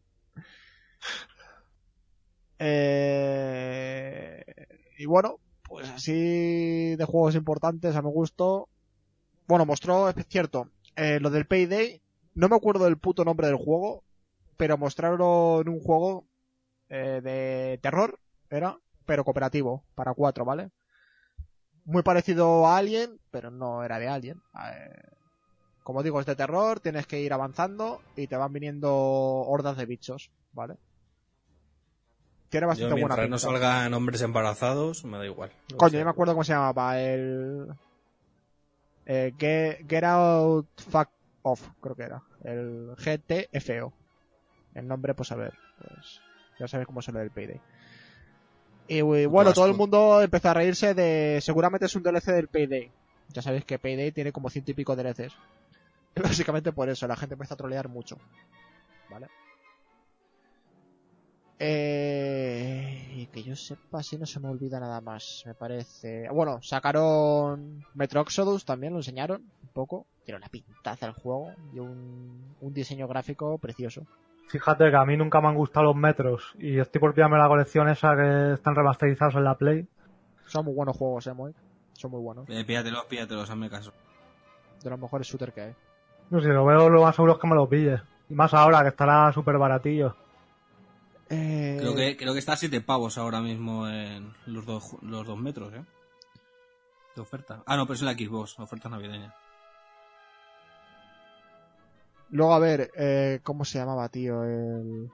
Speaker 1: Eh... Y bueno, pues así de juegos importantes a mi gusto. Bueno, mostró, es cierto, eh, lo del Payday. No me acuerdo del puto nombre del juego, pero mostraron un juego eh, de terror, era, pero cooperativo, para cuatro, ¿vale? Muy parecido a Alien, pero no era de Alien. Eh, como digo, es de terror, tienes que ir avanzando y te van viniendo hordas de bichos, ¿vale? Tiene
Speaker 3: Yo
Speaker 1: bastante buena
Speaker 3: mientras
Speaker 1: pinta.
Speaker 3: no salgan hombres embarazados, me da igual. No
Speaker 1: Coño,
Speaker 3: sé.
Speaker 1: yo me acuerdo cómo se llamaba, el... Eh, get, Get Out Fuck Off, creo que era. El G T F O. El nombre, pues a ver, pues ya sabéis cómo se lo del Payday. Y bueno, todo el mundo empezó a reírse de... Seguramente es un D L C del Payday. Ya sabéis que Payday tiene como ciento y pico D L Cs. Básicamente por eso, la gente empieza a trolear mucho. ¿Vale? Eh... Y que yo sepa, si no se me olvida nada más, me parece. Bueno, sacaron Metro Exodus, también lo enseñaron un poco. Tiene una pintaza el juego y un, un diseño gráfico precioso.
Speaker 2: Fíjate que a mí nunca me han gustado los metros y estoy por pillarme la colección esa que están remasterizados en la Play.
Speaker 1: Son muy buenos juegos, eh, Moy. Son muy buenos.
Speaker 3: Eh, píllatelos, píllatelos, hazme caso.
Speaker 1: De los mejores shooters que hay.
Speaker 2: No sé, si lo veo lo más seguro es que me lo pille. Y más ahora que estará súper baratillo.
Speaker 1: Eh...
Speaker 3: Creo que, creo que está a siete pavos ahora mismo en los dos, los dos metros, ¿eh? De oferta. Ah, no, pero es la Xbox, oferta navideña.
Speaker 1: Luego, a ver, eh, ¿cómo se llamaba, tío? El...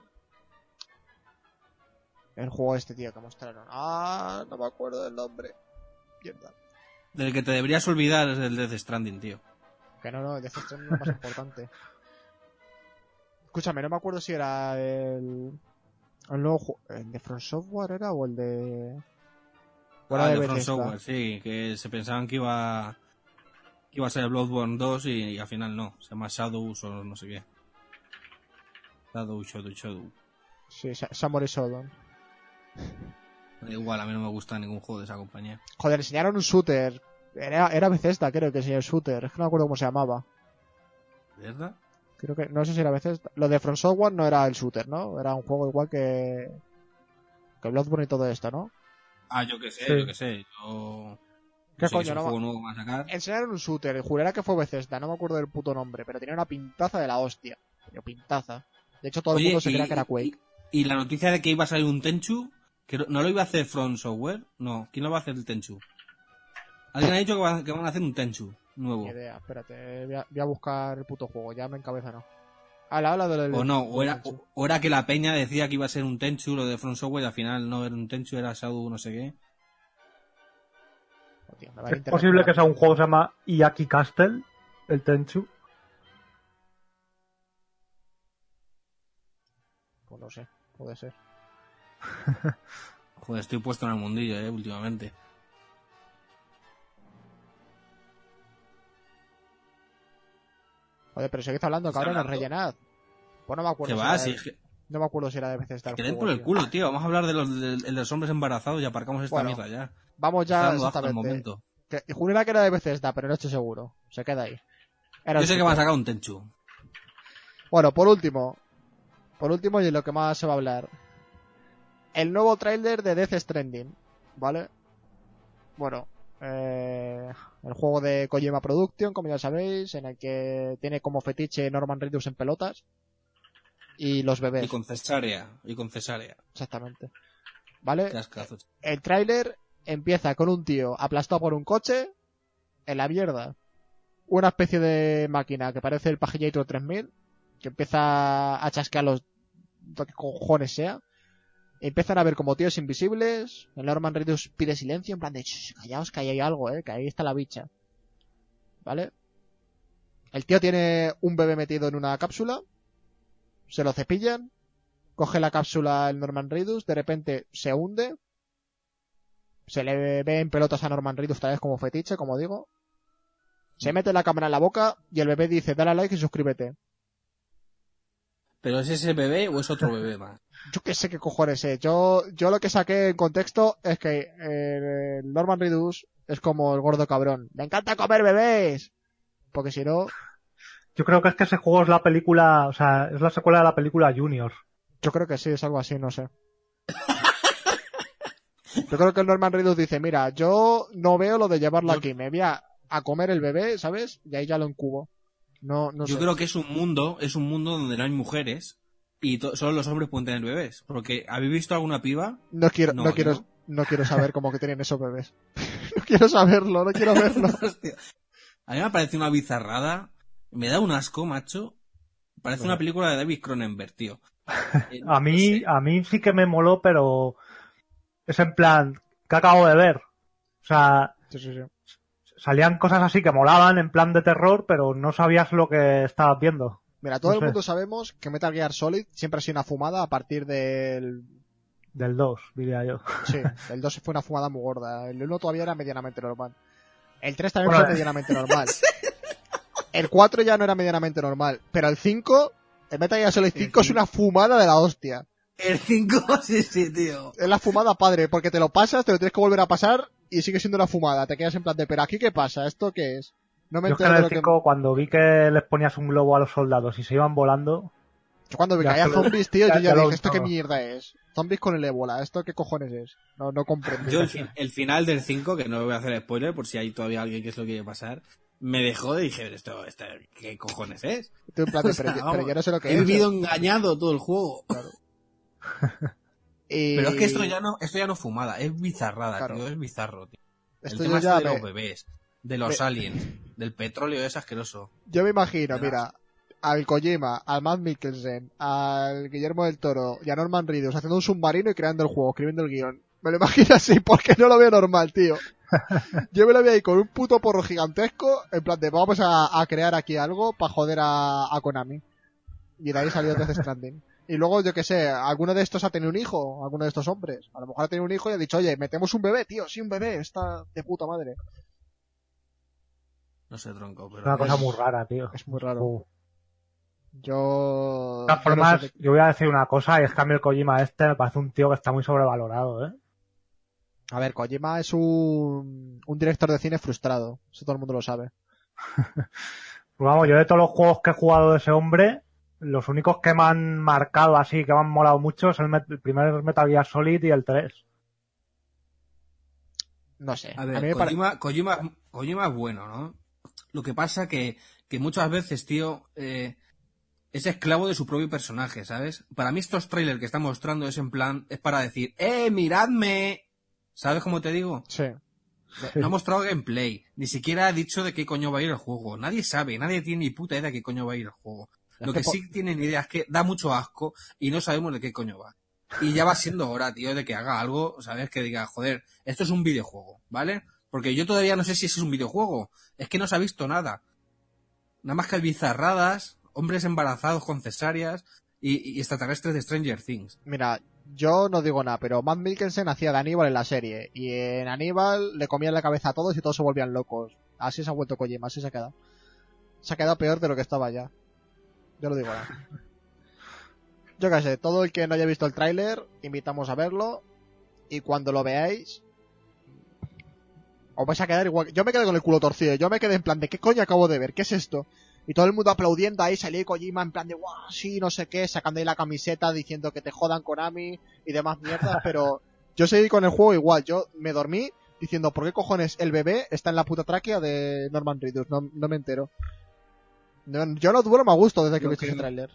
Speaker 1: El juego este, tío, que mostraron. Ah, no me acuerdo del nombre. Mierda.
Speaker 3: Del que te deberías olvidar es el Death Stranding, tío.
Speaker 1: Que no, no, el Death Stranding es lo más importante. Escúchame, no me acuerdo si era el... El nuevo juego... ¿El de From Software era o el de... O era
Speaker 3: Ah,
Speaker 1: de
Speaker 3: el de From
Speaker 1: Bethesda?
Speaker 3: Software, sí, que se pensaban que iba que iba a ser Bloodborne dos y, y al final no, se llama Shadows o no sé qué. Shadow, Shadow, Shadow.
Speaker 1: Sí, Sa- Samurai Shodown.
Speaker 3: Da igual, a mí no me gusta ningún juego de esa compañía.
Speaker 1: Joder, enseñaron un shooter. Era, era Bethesda, creo que enseñó el shooter. Es que no me acuerdo cómo se llamaba.
Speaker 3: ¿Verdad?
Speaker 1: Creo que... No sé si era Bethesda. Lo de From Software no era el shooter, ¿no? Era un juego igual que... Que Bloodborne y todo esto, ¿no?
Speaker 3: Ah, yo qué sé,
Speaker 2: Sí.
Speaker 3: yo qué sé. Yo...
Speaker 1: ¿Qué
Speaker 3: no sé
Speaker 1: coño,
Speaker 3: si es
Speaker 1: no
Speaker 3: un
Speaker 1: va-
Speaker 3: juego nuevo que van a sacar.
Speaker 1: Enseñaron un shooter. Juraría que fue Bethesda. No me acuerdo del puto nombre. Pero tenía una pintaza de la hostia. Pero pintaza. De hecho, todo
Speaker 3: Oye,
Speaker 1: el mundo se
Speaker 3: y-
Speaker 1: creía que era Quake.
Speaker 3: Y, y la noticia de que iba a salir un Tenchu, que no lo iba a hacer From Software, no, ¿quién lo va a hacer el Tenchu? Alguien ha dicho que, va- que van a hacer un Tenchu nuevo.
Speaker 1: Ni idea. Espérate. Voy a, voy a buscar el puto juego. Ya me encabeza, no. Ah, la habla del...
Speaker 3: O no, o era,
Speaker 1: del-
Speaker 3: o era que la peña decía que iba a ser un Tenchu, lo de From Software, y al final no era un Tenchu, era Shadow no sé qué.
Speaker 1: Oh, tío, me va el
Speaker 2: Es
Speaker 1: internet
Speaker 2: posible
Speaker 1: por
Speaker 2: que
Speaker 1: la
Speaker 2: sea un
Speaker 1: mierda.
Speaker 2: juego que se llama Iaki Castle, el Tenchu.
Speaker 1: Pues no sé. Puede ser.
Speaker 3: Joder, estoy puesto en el mundillo, eh, últimamente.
Speaker 1: Joder, pero seguid hablando,
Speaker 3: ¿Estás
Speaker 1: cabrón.
Speaker 3: hablando?
Speaker 1: Rellenad. Pues no me acuerdo
Speaker 3: Que
Speaker 1: si
Speaker 3: va,
Speaker 1: era
Speaker 3: si
Speaker 1: de-
Speaker 3: es que,
Speaker 1: No me acuerdo si era de Bethesda el
Speaker 3: que den
Speaker 1: juego,
Speaker 3: por el
Speaker 1: tío.
Speaker 3: culo, tío. Vamos a hablar de los, de, de los hombres embarazados y aparcamos esta
Speaker 1: Bueno,
Speaker 3: mierda ya.
Speaker 1: Vamos
Speaker 3: Está
Speaker 1: ya
Speaker 3: dando asco el
Speaker 1: exactamente.
Speaker 3: momento.
Speaker 1: Que, y juraría que era de Bethesda, pero no estoy seguro. Se queda ahí. Era
Speaker 3: Yo
Speaker 1: el
Speaker 3: sé que
Speaker 1: shooter.
Speaker 3: van a sacar un Tenchu.
Speaker 1: Bueno, por último. Por último, y lo que más se va a hablar. El nuevo tráiler de Death Stranding. ¿Vale? Bueno. Eh, el juego de Kojima Production, como ya sabéis, en el que tiene como fetiche Norman Reedus en pelotas. Y los bebés.
Speaker 3: Y con cesárea. Y con cesárea.
Speaker 1: Exactamente. ¿Vale?
Speaker 3: Qué ascazo.
Speaker 1: El tráiler empieza con un tío aplastado por un coche en la mierda. Una especie de máquina que parece el Pagillator tres mil, que empieza a chasquear los lo que cojones sea. Empiezan a ver como tíos invisibles. El Norman Reedus pide silencio en plan de "Shh, callaos que ahí hay algo, eh, que ahí está la bicha". ¿Vale? El tío tiene un bebé metido en una cápsula. Se lo cepillan. Coge la cápsula el Norman Reedus. De repente se hunde. Se le ve en pelotas a Norman Reedus tal vez como fetiche, como digo. Se mete la cámara en la boca y el bebé dice dale a like y suscríbete.
Speaker 3: ¿Pero es ese bebé o es otro bebé más?
Speaker 1: Yo qué sé qué cojones es. Yo, yo lo que saqué en contexto es que eh, el Norman Reedus es como el gordo cabrón. ¡Le encanta comer bebés! Porque si no,
Speaker 2: Yo creo que es que ese juego es la película, o sea, es la secuela de la película Junior.
Speaker 1: yo creo que sí, es algo así, no sé. Yo creo que el Norman Reedus dice, mira, yo no veo lo de llevarlo
Speaker 3: Yo-
Speaker 1: aquí, me voy a, a comer el bebé, ¿sabes? Y ahí ya lo encubo. No, no
Speaker 3: Yo
Speaker 1: sé.
Speaker 3: creo que es un mundo, es un mundo donde no hay mujeres y to- solo los hombres pueden tener bebés. Porque, ¿habéis visto alguna piba?
Speaker 1: No quiero, no,
Speaker 3: No,
Speaker 1: quiero,
Speaker 3: ¿no?
Speaker 1: no quiero saber cómo que tienen esos bebés. No quiero saberlo, no quiero verlo.
Speaker 3: Hostia. A mí me parece una bizarrada. Me da un asco, macho. Parece
Speaker 2: Bueno.
Speaker 3: una película de David Cronenberg, tío. Eh,
Speaker 2: A
Speaker 3: no
Speaker 2: mí,
Speaker 3: sé.
Speaker 2: a mí sí que me moló, pero es en plan, ¿qué acabo de ver? O sea,
Speaker 1: Sí, sí, sí.
Speaker 2: salían cosas así que molaban en plan de terror, pero no sabías lo que estabas viendo.
Speaker 1: Mira, todo
Speaker 2: No
Speaker 1: el
Speaker 2: sé.
Speaker 1: mundo sabemos que Metal Gear Solid siempre ha sido una fumada a partir del...
Speaker 2: Del dos, diría yo.
Speaker 1: Sí, el dos fue una fumada muy gorda. El uno todavía era medianamente normal. El tres también
Speaker 2: Bueno,
Speaker 1: fue medianamente normal. El cuatro ya no era medianamente normal. Pero el cinco, el Metal Gear Solid cinco es una fumada de la hostia.
Speaker 3: El cinco, sí, sí, tío.
Speaker 1: Es la fumada padre, porque te lo pasas, te lo tienes que volver a pasar y sigue siendo una fumada. Te quedas en plan de, pero aquí qué pasa, ¿esto qué es? No me
Speaker 2: Yo es que
Speaker 1: entero
Speaker 2: en
Speaker 1: de
Speaker 2: el
Speaker 1: lo que...
Speaker 2: cinco, cuando vi que les ponías un globo a los soldados y se iban volando,
Speaker 1: Yo cuando me
Speaker 2: Ya
Speaker 1: caía
Speaker 2: que lo-
Speaker 1: zombies, tío,
Speaker 2: ya-
Speaker 1: yo ya,
Speaker 2: ya lo
Speaker 1: dije, ¿esto qué
Speaker 2: usaba.
Speaker 1: mierda es? Zombies con el ébola, ¿esto qué cojones es? No, no comprendí.
Speaker 3: Yo el, fin- el final del cinco, que no voy a hacer spoiler por si hay todavía alguien que es lo que quiere pasar, me dejó y dije, esto, esto, ¿qué cojones es?
Speaker 1: Estoy en plan de,
Speaker 3: O sea,
Speaker 1: pero, yo-
Speaker 3: vamos,
Speaker 1: pero yo no sé lo que
Speaker 3: he
Speaker 1: es.
Speaker 3: vivido engañado todo el juego.
Speaker 1: Y...
Speaker 3: Pero es que esto ya no, esto ya no es fumada, es bizarrada,
Speaker 1: Claro.
Speaker 3: tío, es bizarro, tío. El
Speaker 1: Esto
Speaker 3: tema
Speaker 1: yo ya
Speaker 3: este de
Speaker 1: me-
Speaker 3: los bebés, de los
Speaker 1: me-
Speaker 3: aliens, del petróleo es asqueroso.
Speaker 1: Yo me imagino,
Speaker 3: Verás.
Speaker 1: mira, al Kojima, al Matt Mikkelsen, al Guillermo del Toro y a Norman Reedus haciendo un submarino y creando el juego, escribiendo el guión. Me lo imagino así porque no lo veo normal, tío. Yo me lo veo ahí con un puto porro gigantesco, en plan de vamos a, a crear aquí algo para joder a, a Konami. Y de ahí salió Death Stranding. Y luego, yo que sé, alguno de estos ha tenido un hijo, alguno de estos hombres. A lo mejor ha tenido un hijo y ha dicho, oye, metemos un bebé, tío, sí, un bebé, está de puta madre.
Speaker 3: No sé, tronco,
Speaker 2: Es
Speaker 3: pero...
Speaker 2: una cosa
Speaker 1: es-
Speaker 2: muy rara, tío.
Speaker 1: Es muy raro.
Speaker 2: Uh.
Speaker 1: Yo...
Speaker 2: De todas
Speaker 1: yo no
Speaker 2: formas,
Speaker 1: sé de-
Speaker 2: yo voy a decir una cosa, y es que a mí el Kojima este me parece un tío que está muy sobrevalorado, ¿eh?
Speaker 1: A ver, Kojima es un, un director de cine frustrado. Eso todo el mundo lo sabe.
Speaker 2: Pues vamos, yo de todos los juegos que he jugado de ese hombre, los únicos que me han marcado así, que me han molado mucho, es el, met- el primer Metal Gear Solid y el tres.
Speaker 1: No sé.
Speaker 3: A
Speaker 1: A
Speaker 3: ver,
Speaker 1: mí me pare-
Speaker 3: Kojima, Kojima, Kojima es bueno, ¿no? Lo que pasa que, que muchas veces, tío, eh, es esclavo de su propio personaje, ¿sabes? Para mí estos trailers que está mostrando es en plan, es para decir, ¡eh, miradme! ¿Sabes cómo te digo?
Speaker 1: Sí.
Speaker 3: No ha mostrado gameplay, ni siquiera ha dicho de qué coño va a ir el juego. Nadie sabe, nadie tiene ni puta idea de qué coño va a ir el juego.
Speaker 1: Es
Speaker 3: Lo
Speaker 1: que
Speaker 3: que
Speaker 1: po-
Speaker 3: sí tienen idea es que da mucho asco y no sabemos de qué coño va. Y ya va siendo hora, tío, de que haga algo, ¿sabes? Que diga, joder, esto es un videojuego, ¿vale? Porque yo todavía no sé si eso es un videojuego. Es que no se ha visto nada. Nada más que bizarradas, hombres embarazados con cesáreas y, y extraterrestres de Stranger Things.
Speaker 1: Mira, yo no digo nada, pero Matt Mikkelsen hacía de Aníbal en la serie. Y en Aníbal le comían la cabeza a todos y todos se volvían locos. Así se ha vuelto Kojima, así se ha quedado. Se ha quedado peor de lo que estaba ya. Yo lo digo ahora. Yo qué sé, todo el que no haya visto el tráiler, invitamos a verlo. Y cuando lo veáis, os vais a quedar igual. Yo me quedé con el culo torcido. Yo me quedé en plan de ¿qué coño acabo de ver? ¿Qué es esto? Y todo el mundo aplaudiendo ahí, salía Kojima en plan de guau, sí, no sé qué, sacando ahí la camiseta diciendo que te jodan Konami y demás mierdas, pero yo seguí con el juego igual. Yo me dormí diciendo ¿por qué cojones el bebé está en la puta tráquea de Norman Reedus? No, no me entero. No, yo no duermo a gusto desde que
Speaker 3: Yo
Speaker 1: he visto ese
Speaker 3: creo-
Speaker 1: tráiler.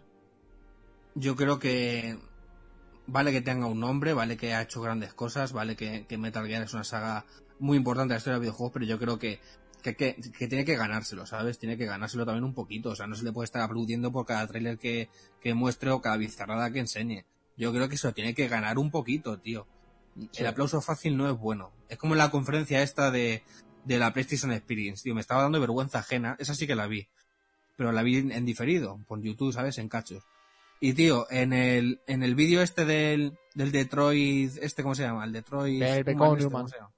Speaker 3: Yo creo que vale que tenga un nombre, vale que ha hecho grandes cosas, vale que, que Metal Gear es una saga muy importante en la historia de videojuegos, pero yo creo que, que, que, que tiene que ganárselo, ¿sabes? Tiene que ganárselo también un poquito, o sea, no se le puede estar aplaudiendo por cada tráiler que, que muestre o cada bizarrada que enseñe. Yo creo que eso tiene que ganar un poquito, tío.
Speaker 1: Sí.
Speaker 3: El aplauso fácil no es bueno. Es como en la conferencia esta de, de la PlayStation Experience, tío, me estaba dando vergüenza ajena, esa sí que la vi, pero la vi en diferido, por YouTube, ¿sabes? En cachos. Y tío, en el, en el vídeo este del, del Detroit, este, ¿cómo se llama? El Detroit...
Speaker 1: El
Speaker 3: Human,
Speaker 1: Become
Speaker 3: este,
Speaker 1: Human.
Speaker 3: ¿cómo se llama?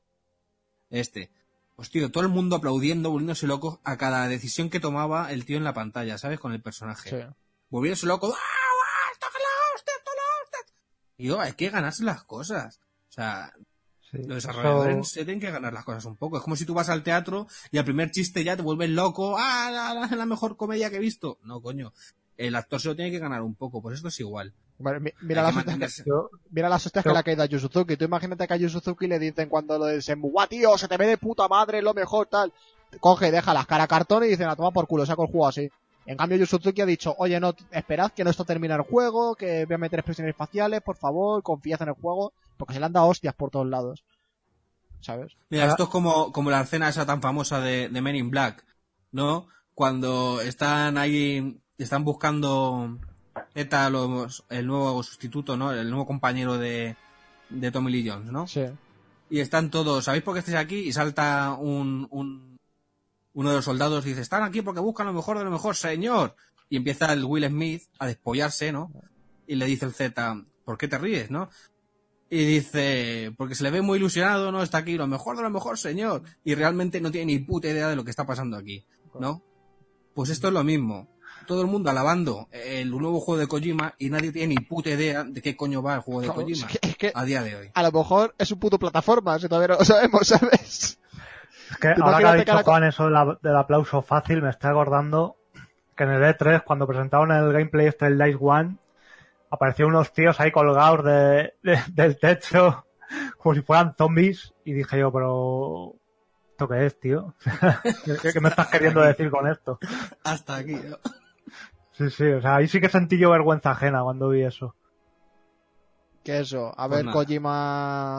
Speaker 3: Este. Pues tío, todo el mundo aplaudiendo, volviéndose loco a cada decisión que tomaba el tío en la pantalla, ¿sabes? Con el personaje.
Speaker 1: Sí.
Speaker 3: Volviéndose loco, ¡ah, ah, esto que la hostia, esto la hostia! Y yo, hay que ganarse las cosas. O sea,
Speaker 2: Sí,
Speaker 3: los
Speaker 2: eso-
Speaker 3: desarrolladores se tienen que ganar las cosas un poco. Es como si tú vas al teatro y al primer chiste ya te vuelves loco. ¡Ah, la, la, la mejor comedia que he visto! No, coño. El actor se lo tiene que ganar un poco. Pues esto es igual.
Speaker 1: Bueno, mi- mira,
Speaker 3: Hay
Speaker 1: las
Speaker 3: que
Speaker 1: hostias
Speaker 3: mantenerse.
Speaker 1: que,
Speaker 2: yo-
Speaker 1: mira las hostias que
Speaker 2: yo-
Speaker 1: le ha caído a Yu Suzuki. Tú imagínate que a Yu Suzuki le dicen cuando lo del Shenmue, ¡guau, tío! Se te ve de puta madre, lo mejor, tal. Coge, deja las cara cartón y dicen, a toma por culo, saco el juego así. En cambio, Yu Suzuki ha dicho, oye, no, esperad que no esto termina el juego, que voy a meter expresiones faciales, por favor, confiad en el juego, porque se le han dado hostias por todos lados. ¿Sabes?
Speaker 3: Mira,
Speaker 2: Ahora-
Speaker 3: esto es como, como la escena esa tan famosa de, de Men in Black, ¿no? Cuando están ahí, están buscando ETA, los, el nuevo sustituto, ¿no? El nuevo compañero de, de Tommy Lee Jones, ¿no?
Speaker 1: Sí.
Speaker 3: Y están todos, ¿sabéis por qué estáis aquí? Y salta un, un uno de los soldados y dice, están aquí porque buscan lo mejor de lo mejor, señor. Y empieza el Will Smith a despollarse, ¿no? Y le dice el Z, ¿por qué te ríes, no? Y dice, porque se le ve muy ilusionado, ¿no? Está aquí lo mejor de lo mejor, señor. Y realmente no tiene ni puta idea de lo que está pasando aquí, ¿no? Pues esto es lo mismo. Todo el mundo alabando el nuevo juego de Kojima y nadie tiene ni puta idea de qué coño va el juego de
Speaker 1: Claro,
Speaker 3: Kojima
Speaker 1: es que, es que
Speaker 3: a día de hoy.
Speaker 1: a lo mejor es un puto plataforma, si todavía no lo sabemos, ¿sabes?
Speaker 2: Es que
Speaker 1: Tú
Speaker 2: ahora que ha
Speaker 1: imagínate
Speaker 2: dicho
Speaker 1: que ahora-
Speaker 2: Juan eso de la- del aplauso fácil, me estoy acordando que en el E tres, cuando presentaron el gameplay este del Dice One, aparecieron unos tíos ahí colgados de, de- del techo, como si fueran zombies, y dije yo, pero... ¿Esto qué es, tío? ¿Qué, qué me estás queriendo decir con esto?
Speaker 3: Hasta aquí, ¿no?
Speaker 2: Sí, sí, o sea, ahí sí que sentí yo vergüenza ajena cuando vi eso.
Speaker 1: Que eso, a
Speaker 3: Pues
Speaker 1: ver
Speaker 3: nada.
Speaker 1: Kojima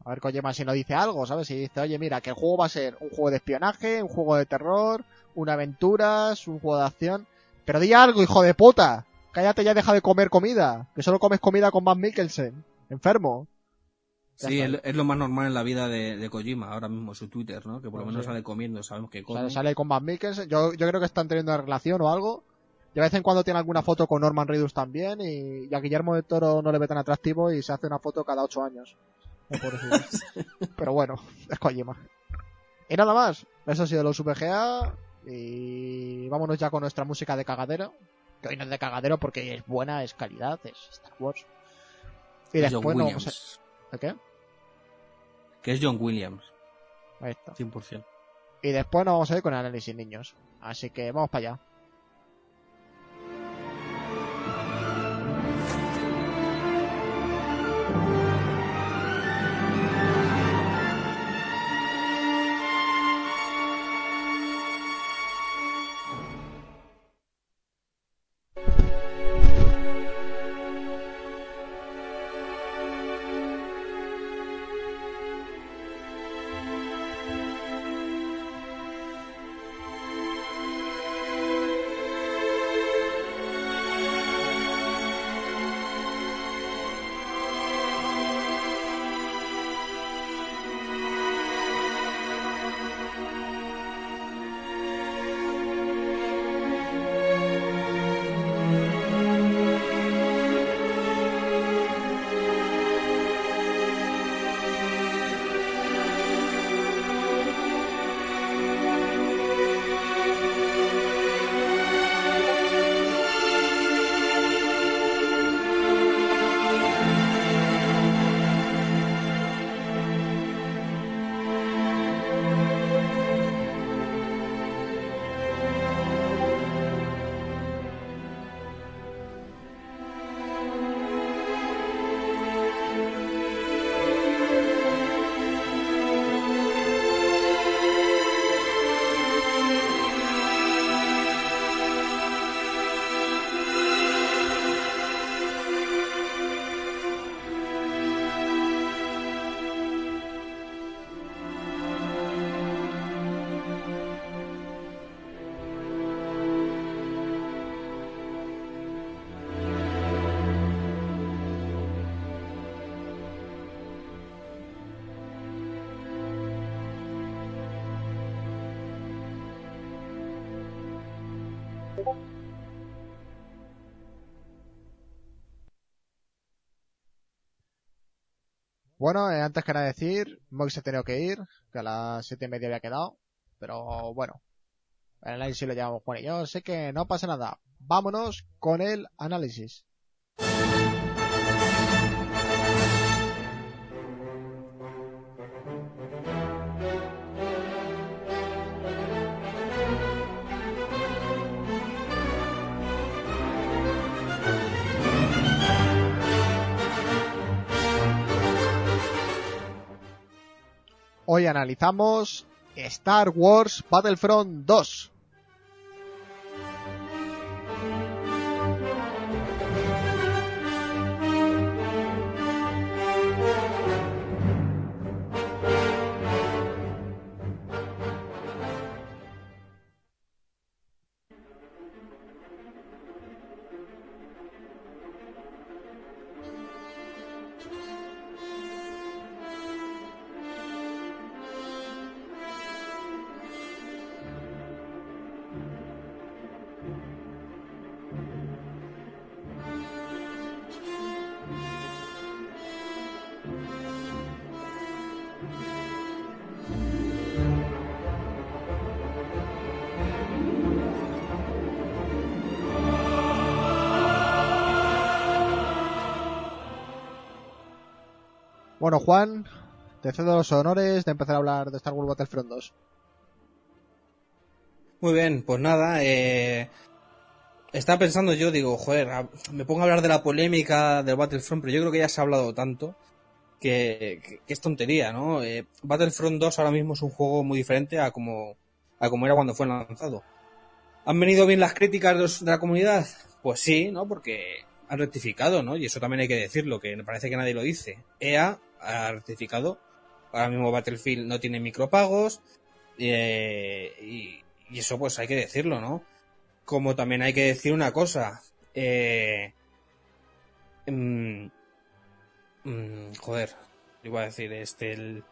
Speaker 1: A ver Kojima si nos dice algo, ¿sabes? Si dice, oye, mira, que el juego va a ser un juego de espionaje, un juego de terror, una aventuras, un juego de acción. Pero di algo, hijo de puta. Cállate ya, deja de comer comida. Que solo comes comida con Matt Mikkelsen. Enfermo. Ya
Speaker 3: Sí,
Speaker 1: está.
Speaker 3: es, es lo más normal en la vida de, de Kojima, ahora mismo su Twitter, ¿no? Que por lo
Speaker 1: Pues
Speaker 3: menos
Speaker 1: sí.
Speaker 3: sale comiendo, sabemos que come.
Speaker 1: Sale, sale con Matt Mikkelsen. Yo, yo creo que están teniendo una relación o algo. De vez en cuando tiene alguna foto con Norman Reedus también. Y, y a Guillermo del Toro no le ve tan atractivo y se hace una foto cada ocho años. Oh, pobrecito. Pero bueno, es Kojima. Y nada más. Eso ha sido los V G A. Y vámonos ya con nuestra música de cagadero. Que hoy no es de cagadero porque es buena, es calidad, es Star Wars. Y
Speaker 3: Es John
Speaker 1: después no
Speaker 3: Williams.
Speaker 1: vamos a... ¿El qué?
Speaker 3: Que es John Williams,
Speaker 1: Ahí está.
Speaker 3: cien por ciento.
Speaker 1: Y después nos vamos a ir con el análisis, niños. Así que vamos para allá. Bueno, eh, antes que nada decir, Mox se ha tenido que ir, que a las siete y media había quedado. Pero bueno, el análisis lo llevamos Juan y yo, así que no pasa nada. Vámonos con el análisis. Hoy analizamos Star Wars Battlefront dos. Bueno, Juan, te cedo los honores de empezar a hablar de Star Wars Battlefront dos.
Speaker 3: Muy bien, pues nada, eh, estaba pensando yo, digo, joder, a- me pongo a hablar de la polémica del Battlefront, pero yo creo que ya se ha hablado tanto que, que- que es tontería, ¿no? Eh, Battlefront dos ahora mismo es un juego muy diferente a como, a como era cuando fue lanzado. ¿Han venido bien las críticas de, los- de la comunidad? Pues sí, ¿no? Porque han rectificado, ¿no? Y eso también hay que decirlo, que me parece que nadie lo dice. E A ha rectificado Ahora mismo Battlefield no tiene micropagos. Eh, y, y eso pues hay que decirlo, ¿no? Como también hay que decir una cosa. Eh, mm, mm, joder, iba a decir este... El,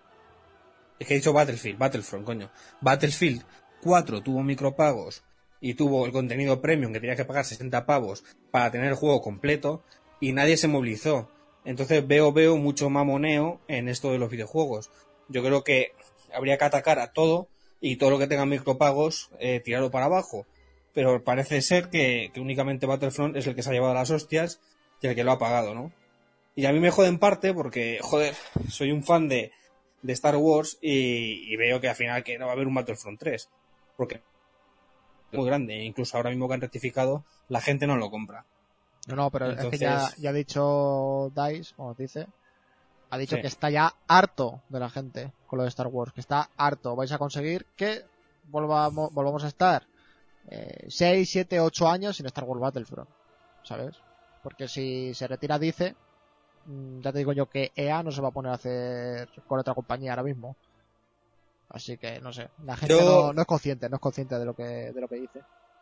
Speaker 3: es que he dicho Battlefield, Battlefront, coño. Battlefield cuatro tuvo micropagos y tuvo el contenido premium que tenía que pagar sesenta pavos para tener el juego completo y nadie se movilizó. Entonces veo, veo mucho mamoneo en esto de los videojuegos. Yo creo que habría que atacar a todo y todo lo que tenga micropagos, eh, tirarlo para abajo. Pero parece ser que, que únicamente Battlefront es el que se ha llevado las hostias y el que lo ha pagado, ¿no? Y a mí me jode en parte porque, joder, soy un fan de, de Star Wars y, y veo que al final que no va a haber un Battlefront tres. Porque es muy grande, e incluso ahora mismo que han rectificado, la gente no lo compra.
Speaker 1: No, no, pero
Speaker 3: Entonces...
Speaker 1: es que ya, ya ha dicho DICE, como dice, ha dicho
Speaker 3: Sí.
Speaker 1: que está ya harto de la gente con lo de Star Wars, que está harto. Vais a conseguir que volvamos, volvamos a estar eh, seis, siete, ocho años sin Star Wars Battlefront, ¿sabes? Porque si se retira DICE, mm, ya te digo yo que E A no se va a poner a hacer con otra compañía ahora mismo. Así que, no sé, la gente
Speaker 3: Yo-
Speaker 1: no, no es consciente, no es consciente de lo que, de lo que dice.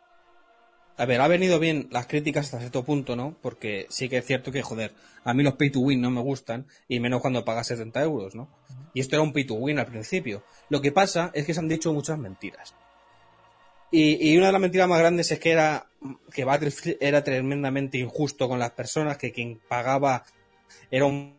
Speaker 3: A ver, ha venido bien las críticas hasta cierto punto, ¿no? Porque sí que es cierto que, joder, a mí los pay to win no me gustan, y menos cuando pagas setenta euros, ¿no? Y esto era un pay to win al principio. Lo que pasa es que se han dicho muchas mentiras. Y, y una de las mentiras más grandes es que era que Battlefield era tremendamente injusto con las personas, que quien pagaba era un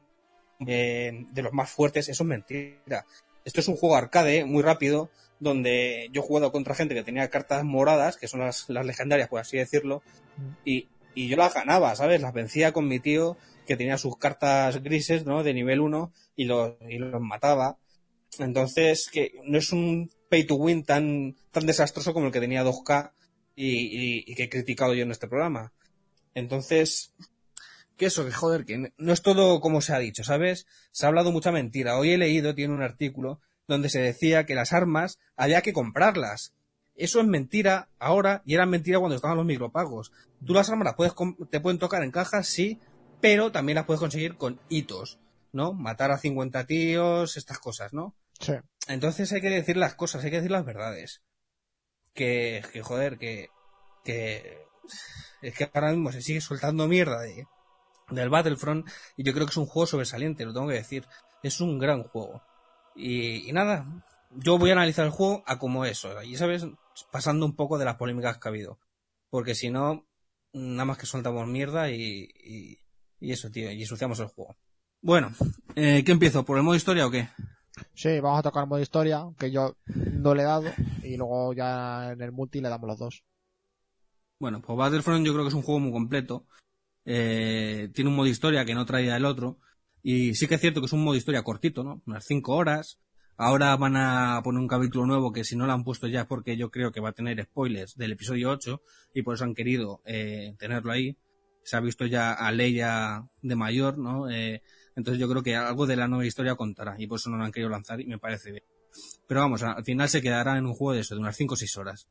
Speaker 3: eh, de los más fuertes. Eso es mentira. Esto es un juego arcade, eh, muy rápido, donde yo he jugado contra gente que tenía cartas moradas, que son las, las legendarias, por así decirlo, y, y yo las ganaba, ¿sabes? Las vencía con mi tío, que tenía sus cartas grises, ¿no? De nivel uno, y los, y los mataba. Entonces, que no es un pay to win tan, tan desastroso como el que tenía dos K y, y, y que he criticado yo en este programa. Entonces, que eso, que joder, que no es todo como se ha dicho, ¿sabes? Se ha hablado mucha mentira. Hoy he leído, tiene un artículo, donde se decía que las armas había que comprarlas. Eso es mentira ahora y era mentira cuando estaban los micropagos. Tú las armas las puedes, te pueden tocar en cajas, sí, pero también las puedes conseguir con hitos, ¿no? Matar a cincuenta tíos, estas cosas, ¿no?
Speaker 1: Sí.
Speaker 3: Entonces hay que decir las cosas, hay que decir las verdades. Que, que joder, que, que es que ahora mismo se sigue soltando mierda de, del Battlefront y yo creo que es un juego sobresaliente, lo tengo que decir. Es un gran juego. Y, y nada, yo voy a analizar el juego a como eso, y sabes, pasando un poco de las polémicas que ha habido. Porque si no, nada más que soltamos mierda y, y, y eso, tío, y ensuciamos el juego. Bueno, eh, ¿qué empiezo? ¿Por el modo historia o qué?
Speaker 1: Sí, vamos a tocar modo historia, que yo no le he dado, y luego ya en el multi le damos los dos.
Speaker 3: Bueno, pues Battlefront yo creo que es un juego muy completo. Eh, tiene un modo historia que no traía el otro. Y sí que es cierto que es un modo historia cortito, ¿no? Unas cinco horas. Ahora van a poner un capítulo nuevo que si no lo han puesto ya es porque yo creo que va a tener spoilers del episodio ocho y por eso han querido eh, tenerlo ahí. Se ha visto ya a Leia de mayor, ¿no? Eh, entonces yo creo que algo de la nueva historia contará y por eso no lo han querido lanzar y me parece bien. Pero vamos, al final se quedará en un juego de eso, de unas cinco o seis horas.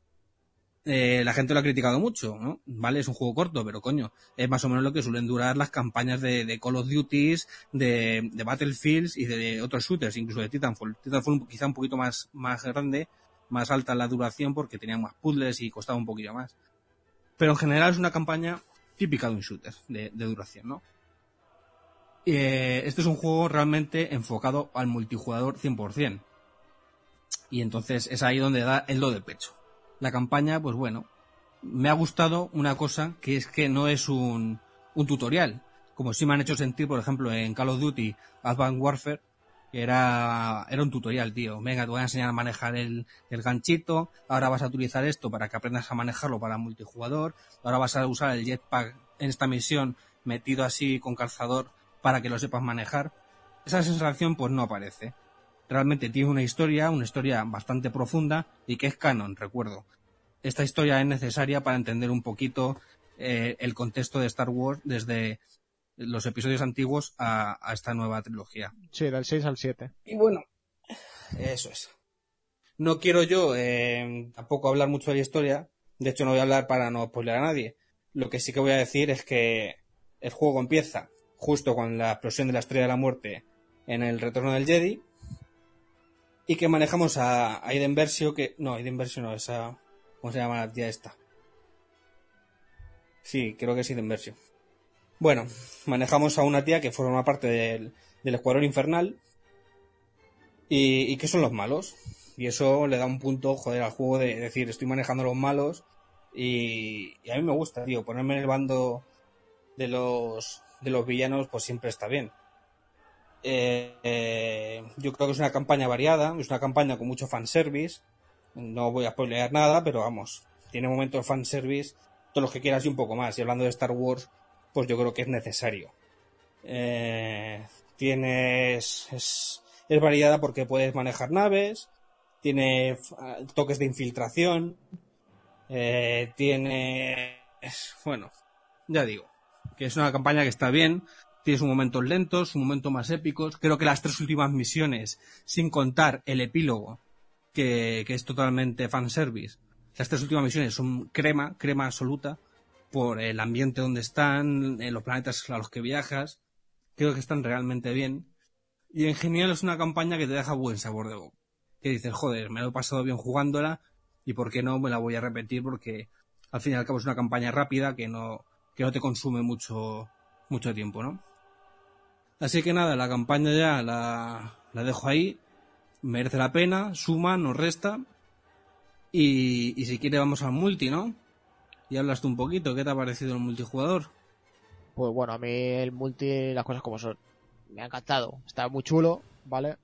Speaker 3: Eh, la gente lo ha criticado mucho, ¿no? Vale, es un juego corto, pero coño, es más o menos lo que suelen durar las campañas de, de Call of Duties, de, de Battlefields y de, de otros shooters, incluso de Titanfall. Titanfall quizá un poquito más, más grande, más alta la duración porque tenía más puzzles y costaba un poquillo más. Pero en general es una campaña típica de un shooter, de, de duración, ¿no? Eh, este es un juego realmente enfocado al multijugador cien por ciento. Y entonces es ahí donde da el do de pecho. La campaña, pues bueno, me ha gustado una cosa que es que no es un, un tutorial, como sí me han hecho sentir, por ejemplo, en Call of Duty Advanced Warfare, que era, era un tutorial, tío. Venga, te voy a enseñar a manejar el, el ganchito, ahora vas a utilizar esto para que aprendas a manejarlo para multijugador, ahora vas a usar el jetpack en esta misión metido así con calzador para que lo sepas manejar. Esa sensación pues no aparece. Realmente tiene una historia, una historia bastante profunda y que es canon, recuerdo. Esta historia es necesaria para entender un poquito eh, el contexto de Star Wars desde los episodios antiguos a, a esta nueva trilogía.
Speaker 1: Sí, del seis al siete.
Speaker 3: Y bueno, eso es. No quiero yo eh, tampoco hablar mucho de la historia, de hecho no voy a hablar para no spoiler a nadie. Lo que sí que voy a decir es que el juego empieza justo con la explosión de la Estrella de la Muerte en el Retorno del Jedi. y que manejamos a Aiden Versio, que... No, Aiden Versio no, esa... ¿Cómo se llama la tía esta? Sí, creo que es Aiden Versio. Bueno, manejamos a una tía que forma parte del, del Escuadrón Infernal y, y que son los malos. Y eso le da un punto, joder, al juego de decir, estoy manejando a los malos y, y a mí me gusta, tío, ponerme en el bando de los, de los villanos, pues siempre está bien. Eh, eh, yo creo que es una campaña variada, es una campaña con mucho fanservice. No voy a spoilear nada, pero vamos, tiene momentos de fanservice, todos los que quieras y un poco más. Y hablando de Star Wars, pues yo creo que es necesario. Eh, tienes... Es, es variada porque puedes manejar naves, tiene toques de infiltración, eh, tiene... Bueno, ya digo, que es una campaña que está bien. Tienes un momentos lentos, un momento más épicos. Creo que las tres últimas misiones, sin contar el epílogo, que, que es totalmente fanservice, las tres últimas misiones son crema, crema absoluta, por el ambiente donde están, en los planetas a los que viajas. Creo que están realmente bien. Y en general es una campaña que te deja buen sabor de boca. Que dices, joder, me lo he pasado bien jugándola, y por qué no me la voy a repetir, porque al fin y al cabo es una campaña rápida que no, que no te consume mucho, mucho tiempo, ¿no? Así que nada, la campaña ya la, la dejo ahí. Merece la pena, suma, nos resta. Y, y si quiere vamos al multi, ¿no? Y hablas tú un poquito, ¿qué te ha parecido el multijugador?
Speaker 1: Pues bueno, a mí el multi, las cosas como son. Me ha encantado. Está muy chulo, ¿vale?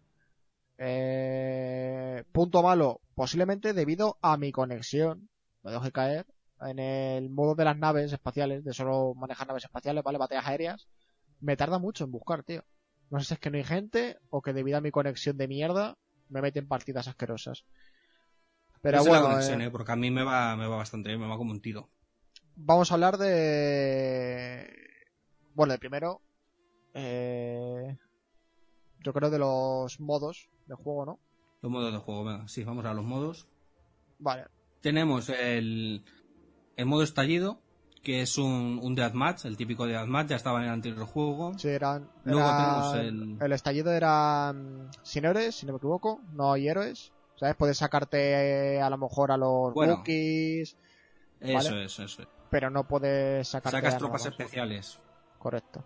Speaker 1: Eh... Punto malo, posiblemente debido a mi conexión. Me dejé caer en el modo de las naves espaciales, de solo manejar naves espaciales, ¿vale? Batallas aéreas. Me tarda mucho en buscar, tío. No sé si es que no hay gente o que debido a mi conexión de mierda me meten partidas asquerosas. Pero
Speaker 3: Esa
Speaker 1: bueno,
Speaker 3: es la conexión,
Speaker 1: eh,
Speaker 3: ¿eh? Porque a mí me va, me va bastante bien, me va como un tiro.
Speaker 1: vamos a hablar de... Bueno, de primero... Eh... Yo creo de los modos de juego, ¿no?
Speaker 3: Los modos de juego, venga, sí, vamos a los modos.
Speaker 1: Vale.
Speaker 3: Tenemos el, el modo estallido, que es un, un deathmatch, el típico deathmatch, ya estaba en el anterior juego.
Speaker 1: Sí, eran...
Speaker 3: Luego
Speaker 1: eran-
Speaker 3: tenemos el...
Speaker 1: El estallido era mm, sin héroes, si no me equivoco. No hay héroes. ¿Sabes? Puedes sacarte eh, a lo mejor a los
Speaker 3: Bueno,
Speaker 1: Wookiees,
Speaker 3: eso
Speaker 1: ¿vale?
Speaker 3: es, eso es.
Speaker 1: Pero no puedes sacarte
Speaker 3: Sacas
Speaker 1: a nada
Speaker 3: tropas
Speaker 1: más.
Speaker 3: especiales.
Speaker 1: Correcto.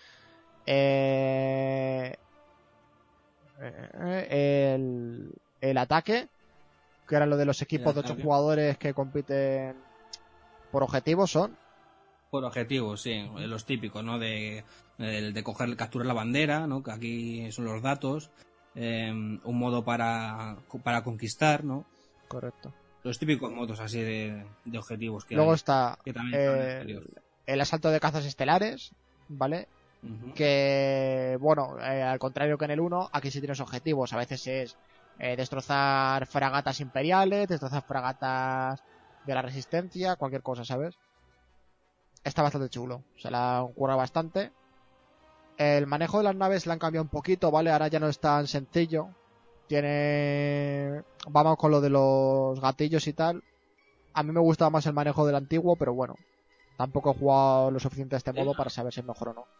Speaker 1: Eh... eh, El... el ataque, que era lo de los equipos
Speaker 3: El
Speaker 1: de ocho
Speaker 3: ataque.
Speaker 1: jugadores que compiten por objetivos, son.
Speaker 3: Por objetivos, sí, los típicos, ¿no? De, de, de coger, capturar la bandera, ¿no? Que aquí son los datos. Eh, un modo para, para conquistar, ¿no?
Speaker 1: Correcto.
Speaker 3: Los típicos modos así de, de objetivos que
Speaker 1: Luego
Speaker 3: hay.
Speaker 1: está
Speaker 3: Que también están en el
Speaker 1: el,
Speaker 3: anterior.
Speaker 1: el asalto de cazas estelares, ¿vale?
Speaker 3: Uh-huh.
Speaker 1: Que, bueno, eh, al contrario que en el uno, aquí sí tienes objetivos. A veces es eh, destrozar fragatas imperiales, destrozar fragatas de la resistencia, cualquier cosa, ¿sabes? Está bastante chulo, se la ocurra bastante. El manejo de las naves le han cambiado un poquito, ¿vale? Ahora ya no es tan sencillo. Tiene... Vamos con lo de los gatillos y tal. A mí me gustaba más el manejo del antiguo, pero bueno. Tampoco he jugado lo suficiente a este modo para saber si es mejor o no.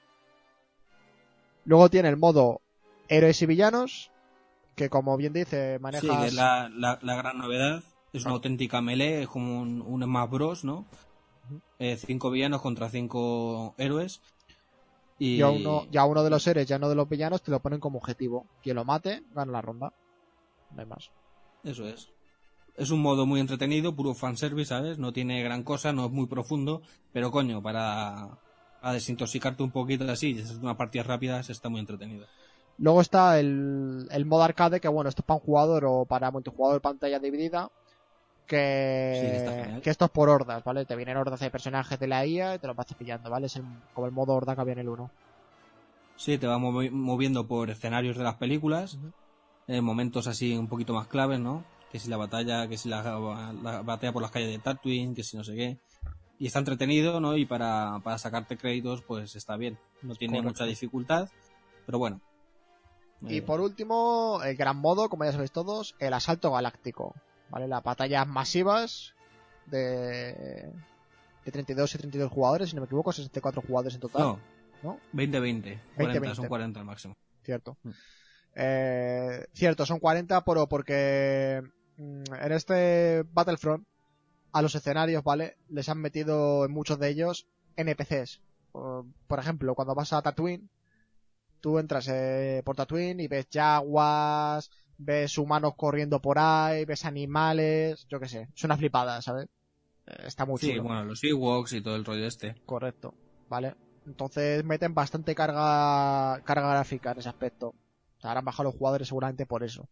Speaker 1: Luego tiene el modo héroes y villanos, que como bien dice, manejas...
Speaker 3: Sí, que es la, la, la gran novedad. Es una auténtica melee, es como un, un Smash Bros, ¿no? Eh, cinco villanos contra cinco héroes. Y
Speaker 1: ya uno, ya uno de los héroes, ya uno de los villanos, te lo ponen como objetivo. Quien lo mate, gana la ronda. No hay más.
Speaker 3: Eso es. Es un modo muy entretenido, puro fanservice, ¿sabes? No tiene gran cosa, no es muy profundo, pero coño, para, para desintoxicarte un poquito así y hacer unas partidas rápidas está muy entretenido.
Speaker 1: Luego está el, el modo arcade, que bueno, esto es para un jugador o para multijugador pantalla dividida. Que,
Speaker 3: Sí, está genial.
Speaker 1: que esto es por hordas, ¿vale? Te vienen hordas de personajes de la I A y te los vas pillando, ¿vale? Es el, como el modo horda que había en el uno.
Speaker 3: Sí, te va movi- moviendo por escenarios de las películas, uh-huh. En momentos así un poquito más claves, ¿no? Que si la batalla, que si la, la batalla por las calles de Tatooine, que si no sé qué. Y está entretenido, ¿no? Y para, para sacarte créditos, pues está bien. No tiene Correcto. Mucha dificultad, pero bueno.
Speaker 1: Y eh... por último, el gran modo, como ya sabéis todos, el asalto galáctico. ¿Vale? Las batallas masivas de, de treinta y dos y treinta y dos jugadores, si no me equivoco, sesenta y cuatro jugadores en total.
Speaker 3: No, ¿no? veinte veinte. cuarenta, son cuarenta al máximo.
Speaker 1: Cierto. Mm. Eh, cierto, son cuarenta, pero porque mm, en este Battlefront a los escenarios, ¿vale? Les han metido en muchos de ellos N P Cs. Por, por ejemplo, cuando vas a Tatooine, tú entras eh, por Tatooine y ves yaguas, ves humanos corriendo por ahí, ves animales, yo qué sé. Es una flipada, ¿sabes? Eh, está muy
Speaker 3: Sí,
Speaker 1: chulo.
Speaker 3: bueno, los Ewoks y todo el rollo este.
Speaker 1: Correcto, ¿vale? Entonces meten bastante carga carga gráfica en ese aspecto. O sea, habrán bajado los jugadores seguramente por eso.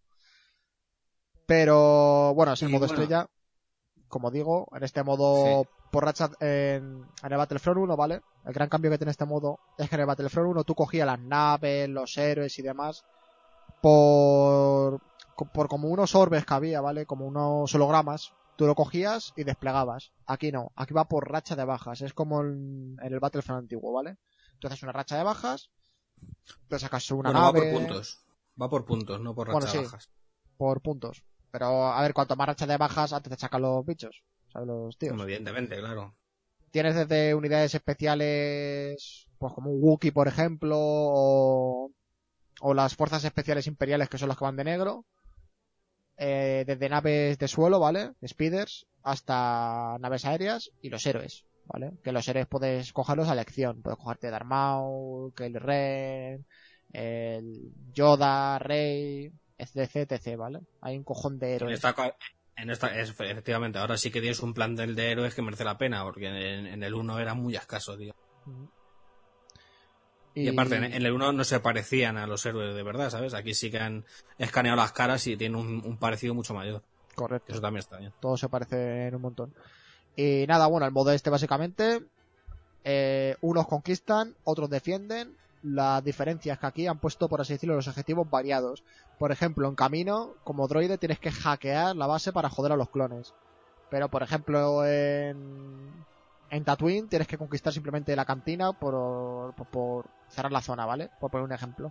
Speaker 1: Pero, bueno, es el
Speaker 3: Y
Speaker 1: modo
Speaker 3: bueno,
Speaker 1: estrella. Como digo, en este modo
Speaker 3: sí.
Speaker 1: por racha en, en el Battlefront uno, ¿vale? El gran cambio que tiene este modo es que en el Battlefront uno tú cogías las naves, los héroes y demás por, por como unos orbes que había, ¿vale? Como unos hologramas. Tú lo cogías y desplegabas. Aquí no, aquí va por racha de bajas. Es como en, en el Battlefront antiguo, ¿vale? Tú haces una racha de bajas, te sacas una
Speaker 3: Bueno, va por
Speaker 1: nave...
Speaker 3: puntos. Va por puntos, no por
Speaker 1: Bueno,
Speaker 3: racha
Speaker 1: sí,
Speaker 3: bajas.
Speaker 1: por puntos. Pero, a ver, cuanto más racha de bajas, antes te sacan los bichos, ¿sabes? Los tíos.
Speaker 3: Como evidentemente, claro.
Speaker 1: Tienes desde unidades especiales, pues como un Wookiee, por ejemplo, o, o las fuerzas especiales imperiales, que son las que van de negro, eh, desde naves de suelo, ¿vale? Speeders, hasta naves aéreas y los héroes, ¿vale? Que los héroes puedes cogerlos a elección. Puedes cogerte Darth Maul, Kylo Ren, el Yoda, Rey, etc, etc, ¿vale? Hay un cojón de
Speaker 3: En
Speaker 1: héroes.
Speaker 3: esta, en esta es, efectivamente, ahora sí que tienes un plan del de héroes que merece la pena, porque en, en el uno era muy escaso, tío. Y, y aparte, en, en el uno no se parecían a los héroes de verdad, ¿sabes? Aquí sí que han escaneado las caras y tienen un, un parecido mucho mayor.
Speaker 1: Correcto.
Speaker 3: Eso también está bien.
Speaker 1: Todos se parecen un montón. Y nada, bueno, el modo este básicamente, eh, unos conquistan, otros defienden. Las diferencias que aquí han puesto, por así decirlo, los objetivos variados. Por ejemplo, en camino, como droide, tienes que hackear la base para joder a los clones. Pero, por ejemplo, en, en Tatooine tienes que conquistar simplemente la cantina por, por, por cerrar la zona, ¿vale? Por poner un ejemplo.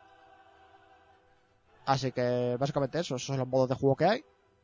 Speaker 1: Así que, básicamente eso, esos son los modos de juego que hay.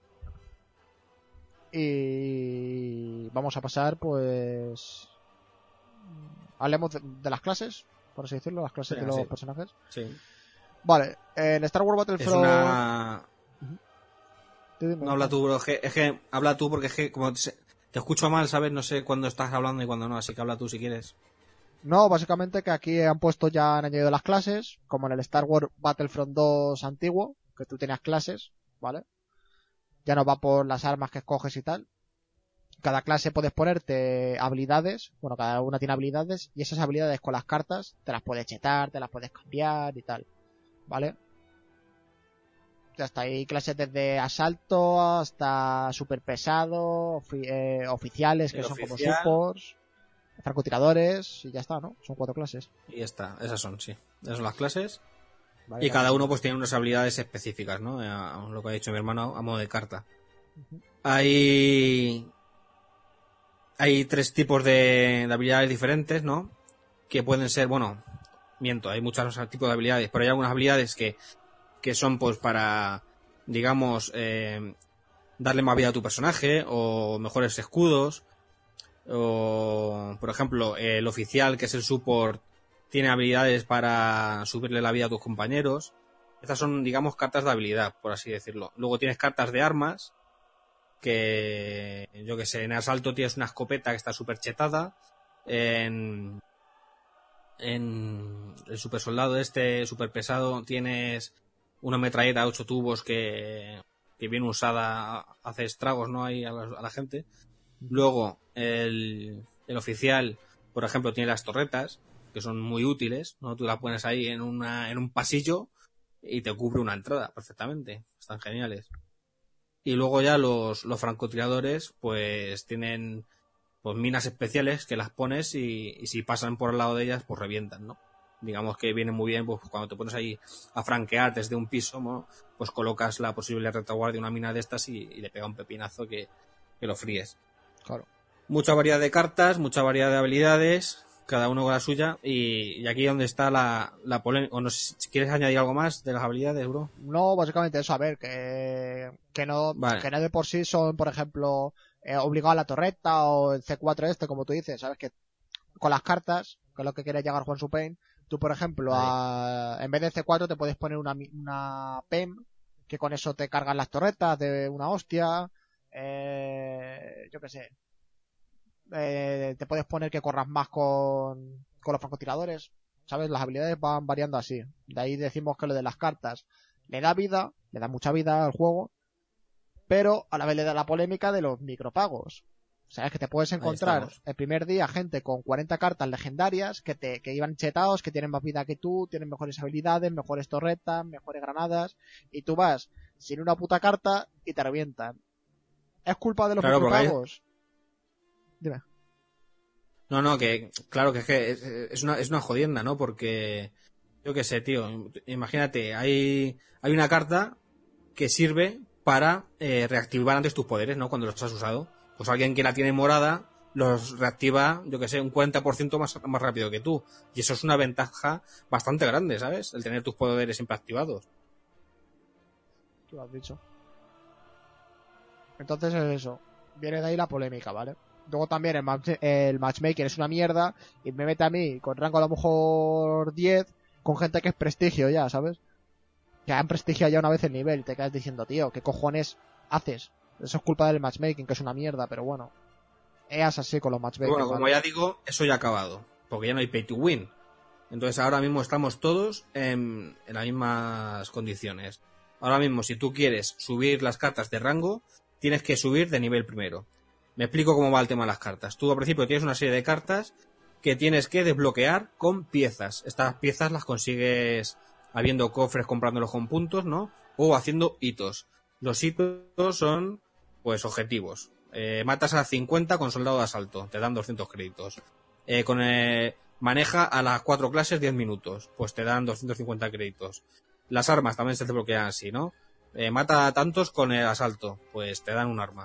Speaker 1: Y vamos a pasar, pues... Hablemos de, de las clases, por así decirlo, las clases
Speaker 3: Sí,
Speaker 1: de los
Speaker 3: sí.
Speaker 1: personajes.
Speaker 3: Sí.
Speaker 1: Vale, en Star Wars
Speaker 3: Es
Speaker 1: Battlefront...
Speaker 3: una...
Speaker 1: Tú dime.
Speaker 3: No habla tú, bro. Es que, es que habla tú porque es que como te, te escucho mal, ¿sabes? No sé cuándo estás hablando y cuándo no, así que habla tú si quieres.
Speaker 1: No, básicamente que aquí han puesto ya, han añadido las clases, como en el Star Wars Battlefront dos antiguo, que tú tenías clases, ¿vale? Ya no va por las armas que escoges y tal. Cada clase puedes ponerte habilidades, bueno, cada una tiene habilidades, y esas habilidades con las cartas te las puedes chetar, te las puedes cambiar y tal, ¿vale? Ya está, hay clases desde asalto hasta super pesado, ofi- eh, oficiales que
Speaker 3: El
Speaker 1: son como
Speaker 3: oficial.
Speaker 1: supports, francotiradores, y ya está, ¿no? Son cuatro clases.
Speaker 3: Y ya está, esas son, sí. Esas son las clases.
Speaker 1: ¿Vale?
Speaker 3: Y cada uno pues tiene unas habilidades específicas, ¿no? A- lo que ha dicho mi hermano a modo de carta. Hay... Hay tres tipos de, de habilidades diferentes, ¿no? Que pueden ser, bueno, miento, hay muchos tipos de habilidades, pero hay algunas habilidades que, que son pues para, digamos, eh, darle más vida a tu personaje, o mejores escudos, o, por ejemplo, el oficial, que es el support, tiene habilidades para subirle la vida a tus compañeros. Estas son, digamos, cartas de habilidad, por así decirlo. Luego tienes cartas de armas, que yo que sé, en asalto tienes una escopeta que está súper chetada, en, en el super soldado este súper pesado tienes una metralleta de ocho tubos que, que bien usada hace estragos, ¿no? Ahí a la, a la gente. Luego el, el oficial, por ejemplo, tiene las torretas, que son muy útiles, ¿no? Tú la pones ahí en, una, en un pasillo y te cubre una entrada perfectamente, están geniales. Y luego ya los, los francotiradores pues tienen pues minas especiales que las pones y, y si pasan por el lado de ellas pues revientan, ¿no? Digamos que viene muy bien pues cuando te pones ahí a franquear desde un piso, ¿no? Pues colocas la posible retaguardia de una mina de estas y, y le pega un pepinazo que, que lo fríes.
Speaker 1: Claro.
Speaker 3: Mucha variedad de cartas, mucha variedad de habilidades, cada uno con la suya, y, y aquí donde está la, la polémica. O no sé si quieres añadir algo más de las habilidades, bro.
Speaker 1: No, básicamente eso, a ver, que, que no,
Speaker 3: Vale.
Speaker 1: que no de por sí son, por ejemplo, eh, obligado a la torreta o el C cuatro este, como tú dices, sabes que con las cartas, que es lo que quiere llegar Juan Supain, Tú, por ejemplo, a, en vez de C cuatro te puedes poner una, una P E M, que con eso te cargan las torretas de una hostia. Eh, yo qué sé. Eh, te puedes poner que corras más con, con los francotiradores. ¿Sabes? Las habilidades van variando así. De ahí decimos que lo de las cartas le da vida, le da mucha vida al juego, pero a la vez le da la polémica de los micropagos. Sabes que te puedes encontrar el primer día gente con cuarenta cartas legendarias que te que iban chetados, que tienen más vida que tú, tienen mejores habilidades, mejores torretas, mejores granadas, y tú vas sin una puta carta y te revientan. ¿Es culpa de los
Speaker 3: claro,
Speaker 1: micropagos?
Speaker 3: Hay...
Speaker 1: Dime.
Speaker 3: No, no, que claro que es que es, es una es una jodienda, ¿no? Porque yo qué sé, tío, imagínate, hay hay una carta que sirve para eh, reactivar antes tus poderes, ¿no? Cuando los has usado. Pues alguien que la tiene morada los reactiva, yo que sé, un cuarenta por ciento más, más rápido que tú. Y eso es una ventaja bastante grande, ¿sabes? El tener tus poderes siempre activados.
Speaker 1: Tú lo has dicho. Entonces es eso. Viene de ahí la polémica, ¿vale? Luego también el, match, el matchmaking es una mierda y me mete a mí con rango a lo mejor diez con gente que es prestigio ya, ¿sabes? Que han prestigiado ya una vez el nivel y te quedas diciendo, tío, ¿qué cojones haces? Eso es culpa del matchmaking, que es una mierda, pero bueno. Es así con los matchmaking.
Speaker 3: Bueno, como
Speaker 1: ¿vale?
Speaker 3: ya digo, eso ya ha acabado. Porque ya no hay pay to win. Entonces ahora mismo estamos todos en, en las mismas condiciones. Ahora mismo, si tú quieres subir las cartas de rango, tienes que subir de nivel primero. Me explico cómo va el tema de las cartas. Tú al principio tienes una serie de cartas que tienes que desbloquear con piezas. Estas piezas las consigues habiendo cofres comprándolos con puntos, ¿no? O haciendo hitos. Los hitos son, pues, objetivos. Eh, matas a cincuenta con soldado de asalto, te dan doscientos créditos. Eh, con eh, maneja a las cuatro clases diez minutos, pues te dan doscientos cincuenta créditos. Las armas también se desbloquean así, ¿no? Eh, mata a tantos con el asalto, pues te dan un arma.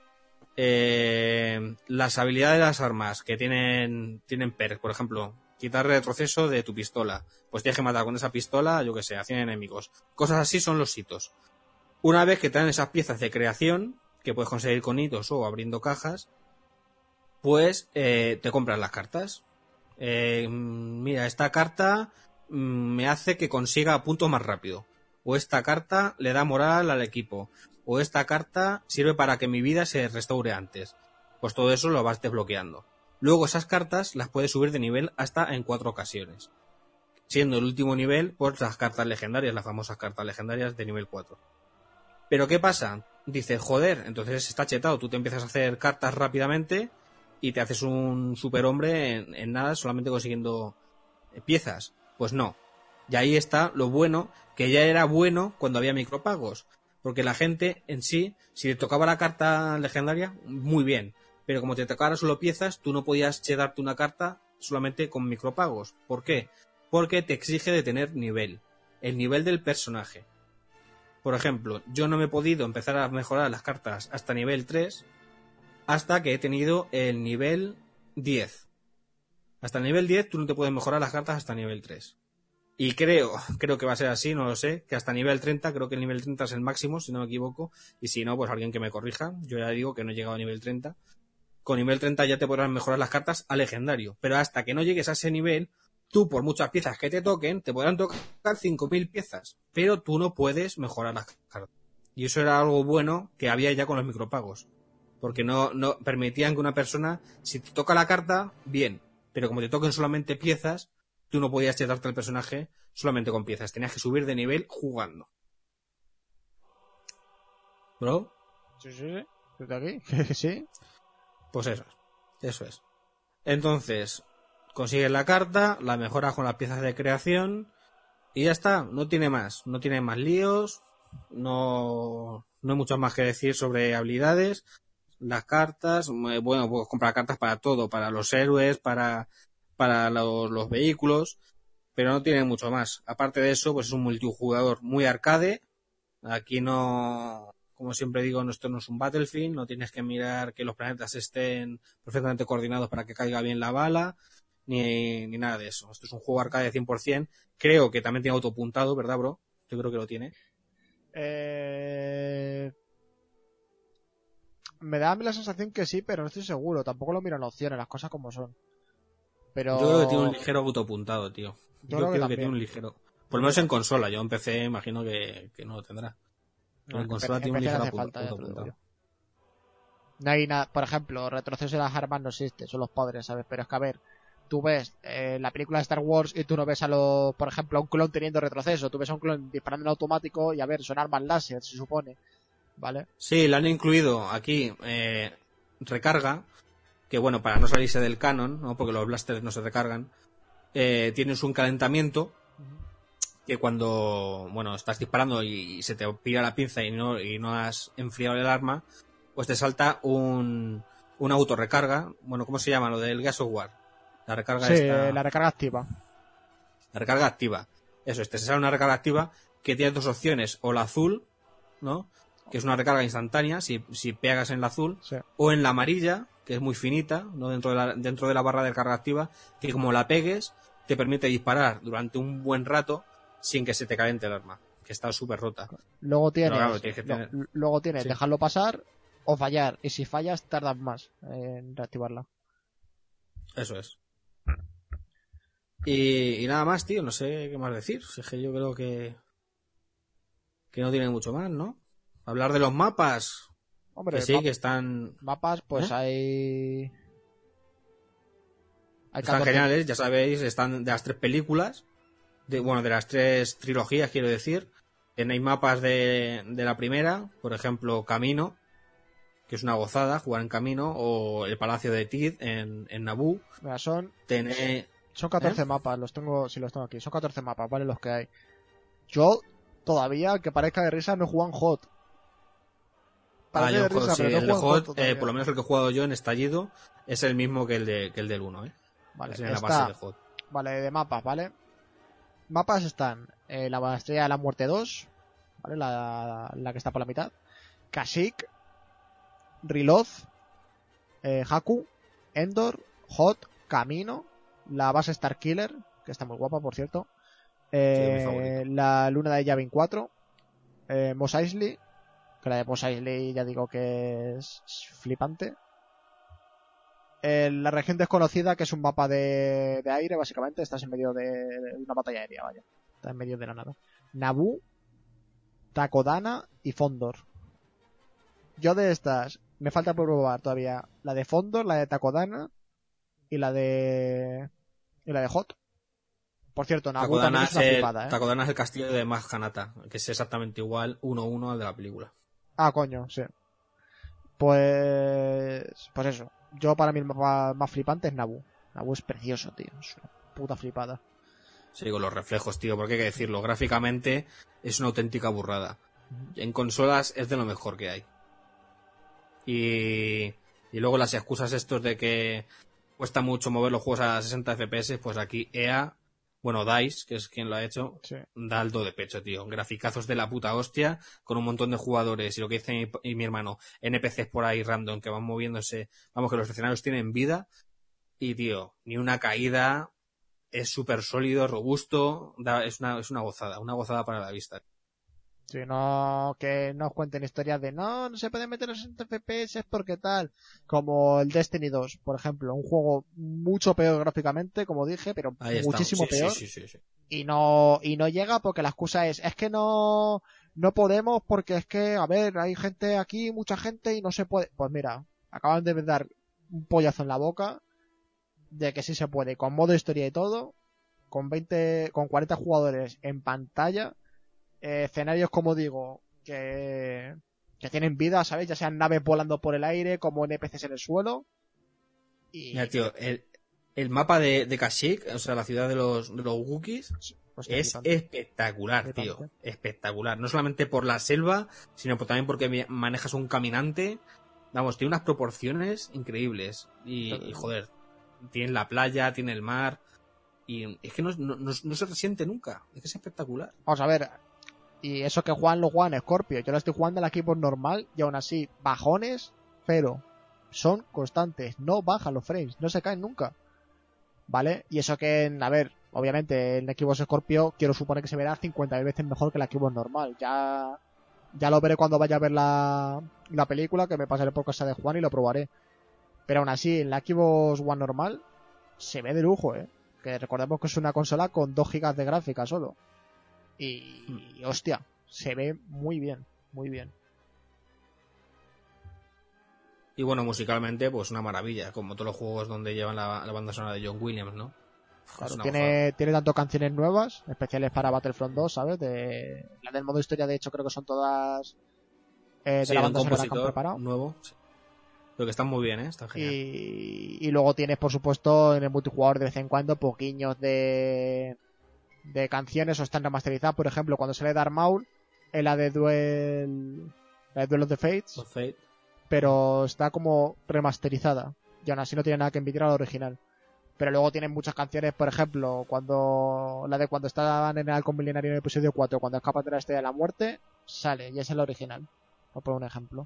Speaker 3: Eh, las habilidades de las armas que tienen tienen perks, por ejemplo, quitar retroceso de tu pistola, pues tienes que matar con esa pistola, yo que sé, a cien enemigos. Cosas así son los hitos. Una vez que te dan esas piezas de creación, que puedes conseguir con hitos o abriendo cajas, pues eh, te compras las cartas. Eh, mira, esta carta mm, me hace que consiga puntos más rápido. O esta carta le da moral al equipo. O esta carta sirve para que mi vida se restaure antes. Pues todo eso lo vas desbloqueando. Luego esas cartas las puedes subir de nivel hasta en cuatro ocasiones. Siendo el último nivel, pues las cartas legendarias, las famosas cartas legendarias de nivel cuatro. Pero ¿qué pasa? Dices, joder, entonces está chetado. Tú te empiezas a hacer cartas rápidamente y te haces un superhombre en, en nada, solamente consiguiendo piezas. Pues no. Y ahí está lo bueno, que ya era bueno cuando había micropagos. Porque la gente en sí, si te tocaba la carta legendaria, muy bien. Pero como te tocara solo piezas, tú no podías darte una carta solamente con micropagos. ¿Por qué? Porque te exige de tener nivel. El nivel del personaje. Por ejemplo, yo no me he podido empezar a mejorar las cartas hasta nivel tres hasta que he tenido el nivel diez. Hasta el nivel diez tú no te puedes mejorar las cartas hasta nivel tres. Y creo, creo que va a ser así, no lo sé, que hasta nivel treinta, creo que el nivel treinta es el máximo, si no me equivoco, y si no, pues alguien que me corrija, yo ya digo que no he llegado a nivel treinta. Con nivel treinta ya te podrás mejorar las cartas a legendario, pero hasta que no llegues a ese nivel, tú por muchas piezas que te toquen, te podrán tocar cinco mil piezas, pero tú no puedes mejorar las cartas. Y eso era algo bueno que había ya con los micropagos, porque no, no permitían que una persona, si te toca la carta, bien, pero como te toquen solamente piezas, tú no podías darte al personaje solamente con piezas, tenías que subir de nivel jugando. ¿Bro?
Speaker 1: Sí, sí, sí. ¿Desde aquí? Sí.
Speaker 3: Pues eso es. Eso es. Entonces, consigues la carta, la mejoras con las piezas de creación y ya está, no tiene más, no tiene más líos, no, no hay mucho más que decir sobre habilidades, las cartas, bueno, puedes comprar cartas para todo, para los héroes, para, para los, los vehículos, pero no tiene mucho más. Aparte de eso, pues es un multijugador muy arcade, aquí no, como siempre digo, esto no es un Battlefield, no tienes que mirar que los planetas estén perfectamente coordinados para que caiga bien la bala, ni, ni nada de eso. Esto es un juego arcade cien por ciento. Creo que también tiene autopuntado, ¿verdad, bro? Yo creo que lo tiene.
Speaker 1: Eh... Me da a mí la sensación que sí, pero no estoy seguro. Tampoco lo miro en opciones, las cosas como son. Pero...
Speaker 3: Yo creo que tiene un ligero autopuntado, tío.
Speaker 1: Yo
Speaker 3: Yo,
Speaker 1: creo que
Speaker 3: creo que,
Speaker 1: también.
Speaker 3: tiene un ligero. Por lo menos en consola. Yo en P C imagino que, que no lo tendrá. Pero
Speaker 1: No,
Speaker 3: en consola
Speaker 1: en
Speaker 3: tiene un
Speaker 1: P C no
Speaker 3: ligero
Speaker 1: hace falta, ya te lo
Speaker 3: autopuntado.
Speaker 1: digo yo. No hay nada, por ejemplo, retroceso de las armas no existe, son los padres, ¿sabes? Pero es que a ver, tú ves eh, la película de Star Wars y tú no ves a lo, por ejemplo, a un clon teniendo retroceso, tú ves a un clon disparando en automático y a ver, son armas láser, se supone, ¿vale?
Speaker 3: Sí, le han incluido aquí eh, recarga, que bueno, para no salirse del canon, ¿no? Porque los blasters no se recargan, eh, tienes un calentamiento que cuando, bueno, estás disparando y se te pira la pinza y no, y no has enfriado el arma, pues te salta un, un autorrecarga. Bueno, ¿cómo se llama? Lo del Gears of War. La recarga
Speaker 1: Sí,
Speaker 3: esta...
Speaker 1: la recarga activa.
Speaker 3: La recarga activa. Eso es, te sale una recarga activa que tiene dos opciones. O la azul, ¿no? Que es una recarga instantánea, si, si pegas en la azul.
Speaker 1: Sí.
Speaker 3: O en la amarilla, que es muy finita, ¿no? Dentro de la, dentro de la barra de carga activa, que como la pegues, te permite disparar durante un buen rato sin que se te caliente el arma. Que está súper rota.
Speaker 1: Luego tienes,
Speaker 3: Pero claro, tienes que tener-
Speaker 1: lo- luego tienes
Speaker 3: Sí.
Speaker 1: dejarlo pasar o fallar, y si fallas tardas más en reactivarla.
Speaker 3: Eso es. Y, y nada más, tío, no sé qué más decir. Si es que yo creo que que no tiene mucho más, ¿no? Hablar de los mapas,
Speaker 1: Hombre,
Speaker 3: que sí,
Speaker 1: map-
Speaker 3: que están,
Speaker 1: mapas, pues
Speaker 3: ¿Eh?
Speaker 1: hay... hay
Speaker 3: están
Speaker 1: catorce
Speaker 3: geniales, ya sabéis, están de las tres películas, de, bueno, de las tres trilogías, quiero decir. Tenéis mapas de, de la primera, por ejemplo, Camino, que es una gozada, jugar en Camino, o el Palacio de Tid en, en Naboo.
Speaker 1: Mira, son,
Speaker 3: Tenéis...
Speaker 1: son catorce
Speaker 3: ¿Eh?
Speaker 1: mapas, los tengo, si los tengo aquí, son catorce mapas, ¿vale? Los que hay. Yo, todavía, que parezca de risa, no he jugado en Hot.
Speaker 3: Ah,
Speaker 1: Parece
Speaker 3: yo
Speaker 1: de
Speaker 3: en Hot,
Speaker 1: risa,
Speaker 3: sí,
Speaker 1: pero no he
Speaker 3: el de
Speaker 1: jugado en
Speaker 3: Hot, eh,
Speaker 1: todavía.
Speaker 3: por lo menos el que he jugado yo en Estallido, es el mismo que el, de, que el del uno, ¿eh?
Speaker 1: Vale,
Speaker 3: Es en la
Speaker 1: está-
Speaker 3: base de Hot.
Speaker 1: Vale, de mapas, ¿vale? Mapas están eh, la Estrella de la Muerte dos, ¿vale? La, la que está por la mitad. Kashyyyk, Reload, eh, Haku, Endor, Hot, Camino, la base Starkiller, que está muy guapa, por cierto. Eh,
Speaker 3: Sí, mi favorito.
Speaker 1: la luna de Yavin cuatro, eh, Mos Eisley, que la de Mos Eisley ya digo que es flipante. Eh, la región desconocida, que es un mapa de, de aire, básicamente, estás en medio de, de una batalla aérea, vaya. Estás en medio de la nada. Naboo, Takodana y Fondor. Yo de estas, me falta por probar todavía la de Fondor, la de Takodana y la de... y la de Hot. Por cierto, Naboo también
Speaker 3: Takodana
Speaker 1: es
Speaker 3: es,
Speaker 1: una
Speaker 3: el,
Speaker 1: flipada, ¿eh?
Speaker 3: Takodana es el castillo de Maz Kanata, que es exactamente igual uno uno al de la película.
Speaker 1: Ah, coño, sí. Pues... pues eso. Yo para mí el mapa más flipante es Naboo. Naboo es precioso, tío. Es una puta flipada.
Speaker 3: Sí, con los reflejos, tío, porque hay que decirlo, gráficamente es una auténtica burrada. En consolas es de lo mejor que hay. Y, y luego las excusas estos de que cuesta mucho mover los juegos a sesenta F P S, pues aquí E A, bueno, DICE, que es quien lo ha hecho,
Speaker 1: Sí.
Speaker 3: da el do de pecho, tío. Graficazos de la puta hostia, con un montón de jugadores, y lo que dice mi, y mi hermano, N P Cs por ahí random, que van moviéndose, vamos, que los escenarios tienen vida, y tío, ni una caída, es súper sólido, robusto, da, es, una, es una gozada, una gozada para la vista.
Speaker 1: Sí, no, que no os cuenten historias de no, no se puede meter los sesenta F P S porque tal. Como el Destiny dos, por ejemplo. Un juego mucho peor gráficamente, como dije, pero
Speaker 3: Ahí está.
Speaker 1: muchísimo
Speaker 3: Sí,
Speaker 1: peor.
Speaker 3: sí, sí, sí, sí.
Speaker 1: Y no, y no llega porque la excusa es, es que no, no podemos porque es que, a ver, hay gente aquí, mucha gente y no se puede. Pues mira, acaban de dar un pollazo en la boca de que sí se puede, con modo historia y todo, con veinte, con cuarenta jugadores en pantalla. Eh, escenarios, como digo, que, que tienen vida, ¿sabes? Ya sean naves volando por el aire, como N P Cs en el suelo. Y,
Speaker 3: Mira, tío, el, el mapa de, de Kashyyyk, o sea, la ciudad de los, de los Wookiees,
Speaker 1: pues,
Speaker 3: es
Speaker 1: flipante.
Speaker 3: espectacular,
Speaker 1: Flipante.
Speaker 3: tío. Espectacular. No solamente por la selva, sino por- también porque manejas un caminante. Vamos, tiene unas proporciones increíbles. Y, y joder, tiene la playa, tiene el mar. Y es que no, no, no, no se resiente nunca. Es que es espectacular.
Speaker 1: Vamos a ver. Y eso que Juan lo juega en Scorpio. Yo lo estoy jugando al equipo normal y aún así, bajones, cero. Son constantes. No bajan los frames. No se caen nunca. ¿Vale? Y eso que, en, a ver, obviamente en Xbox Scorpio quiero suponer que se verá cincuenta mil veces mejor que el Xbox normal. Ya, ya lo veré cuando vaya a ver la, la película, que me pasaré por casa de Juan y lo probaré. Pero aún así, en la Xbox One normal, se ve de lujo, ¿eh? Que recordemos que es una consola con dos gigas de gráfica solo. Y, y hostia, se ve muy bien, muy bien.
Speaker 3: Y bueno, musicalmente, pues una maravilla, como todos los juegos donde llevan la, la banda sonora de John Williams, ¿no?
Speaker 1: Claro, tiene, tiene tanto canciones nuevas, especiales para Battlefront dos, ¿sabes? De, la del modo historia, de hecho, creo que son todas eh, de
Speaker 3: sí,
Speaker 1: la
Speaker 3: un
Speaker 1: banda sonora que han
Speaker 3: compositor
Speaker 1: preparado.
Speaker 3: nuevo, sí. Pero que están muy bien, ¿eh? Están genial.
Speaker 1: Y, y luego tienes, por supuesto, en el multijugador de vez en cuando, poquiños de, de canciones o están remasterizadas. Por ejemplo, cuando sale Darth Maul, en la de Duel, la de Duel of the Fates,
Speaker 3: Of Fate.
Speaker 1: pero está como remasterizada. Y aún así no tiene nada que envidiar al original. Pero luego tienen muchas canciones, por ejemplo, cuando la de cuando estaban en el Halcón Milenario en el episodio cuatro, cuando escapan de la Estrella de la Muerte, sale, y es el original. Por poner un ejemplo.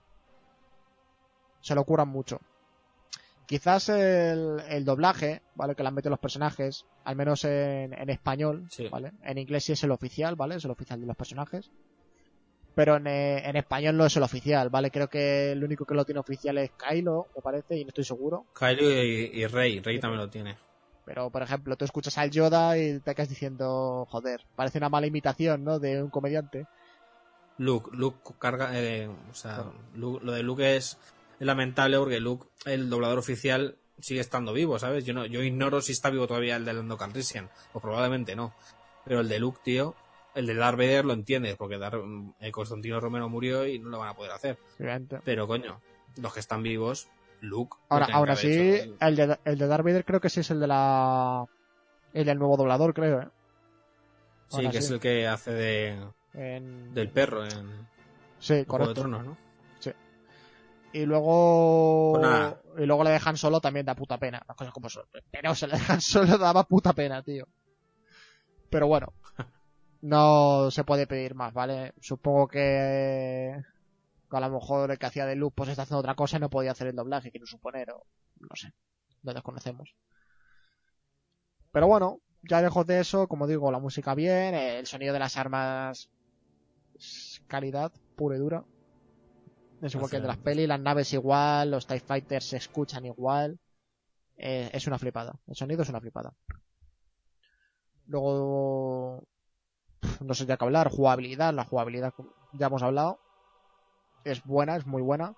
Speaker 1: Se lo curan mucho. Quizás el, el doblaje, ¿vale? Que le han metido los personajes, al menos en, en español,
Speaker 3: Sí.
Speaker 1: ¿vale? En inglés sí es el oficial, ¿vale? Es el oficial de los personajes. Pero en, eh, en español no es el oficial, ¿vale? Creo que el único que lo tiene oficial es Kylo, me parece, y no estoy seguro.
Speaker 3: Kylo y, y Rey, Rey también lo tiene.
Speaker 1: Pero, por ejemplo, tú escuchas al Yoda y te quedas diciendo, joder, parece una mala imitación, ¿no? De un comediante.
Speaker 3: Luke, Luke carga, eh, o sea,
Speaker 1: Claro.
Speaker 3: Luke- lo de Luke es, es lamentable porque Luke, el doblador oficial, sigue estando vivo, ¿sabes? Yo no, yo ignoro si está vivo todavía el de Lando Calrissian, o probablemente no. Pero el de Luke, tío, el de Darth Vader lo entiendes, porque Dar, el Constantino Romero murió y no lo van a poder hacer.
Speaker 1: Obviamente.
Speaker 3: Pero coño, los que están vivos, Luke. lo
Speaker 1: Ahora,
Speaker 3: tienen
Speaker 1: aún
Speaker 3: que
Speaker 1: así,
Speaker 3: haber hecho.
Speaker 1: el de, el de Darth Vader creo que sí es el de la... El del nuevo doblador, creo, ¿eh?
Speaker 3: Sí,
Speaker 1: Ahora
Speaker 3: que
Speaker 1: sí.
Speaker 3: es el que hace de
Speaker 1: En...
Speaker 3: del perro en
Speaker 1: Sí,
Speaker 3: Juego de
Speaker 1: correcto.
Speaker 3: Tronos, ¿no?
Speaker 1: Y luego...
Speaker 3: Pues nada.
Speaker 1: Y luego le dejan solo, también da puta pena. Las cosas como son. Pero se le dejan solo, daba puta pena, tío. Pero bueno. No se puede pedir más, ¿vale? Supongo que... que a lo mejor el que hacía de Luke pues está haciendo otra cosa y no podía hacer el doblaje, quiero suponer, o... No sé. Lo desconocemos. Pero bueno, ya lejos de eso, como digo, la música bien, el sonido de las armas... es calidad pura y dura. Es igual que el de las pelis, las naves igual, los TIE Fighters se escuchan igual. Eh, es una flipada. El sonido es una flipada. Luego, no sé ya qué hablar. Jugabilidad, la jugabilidad ya hemos hablado. Es buena, es muy buena.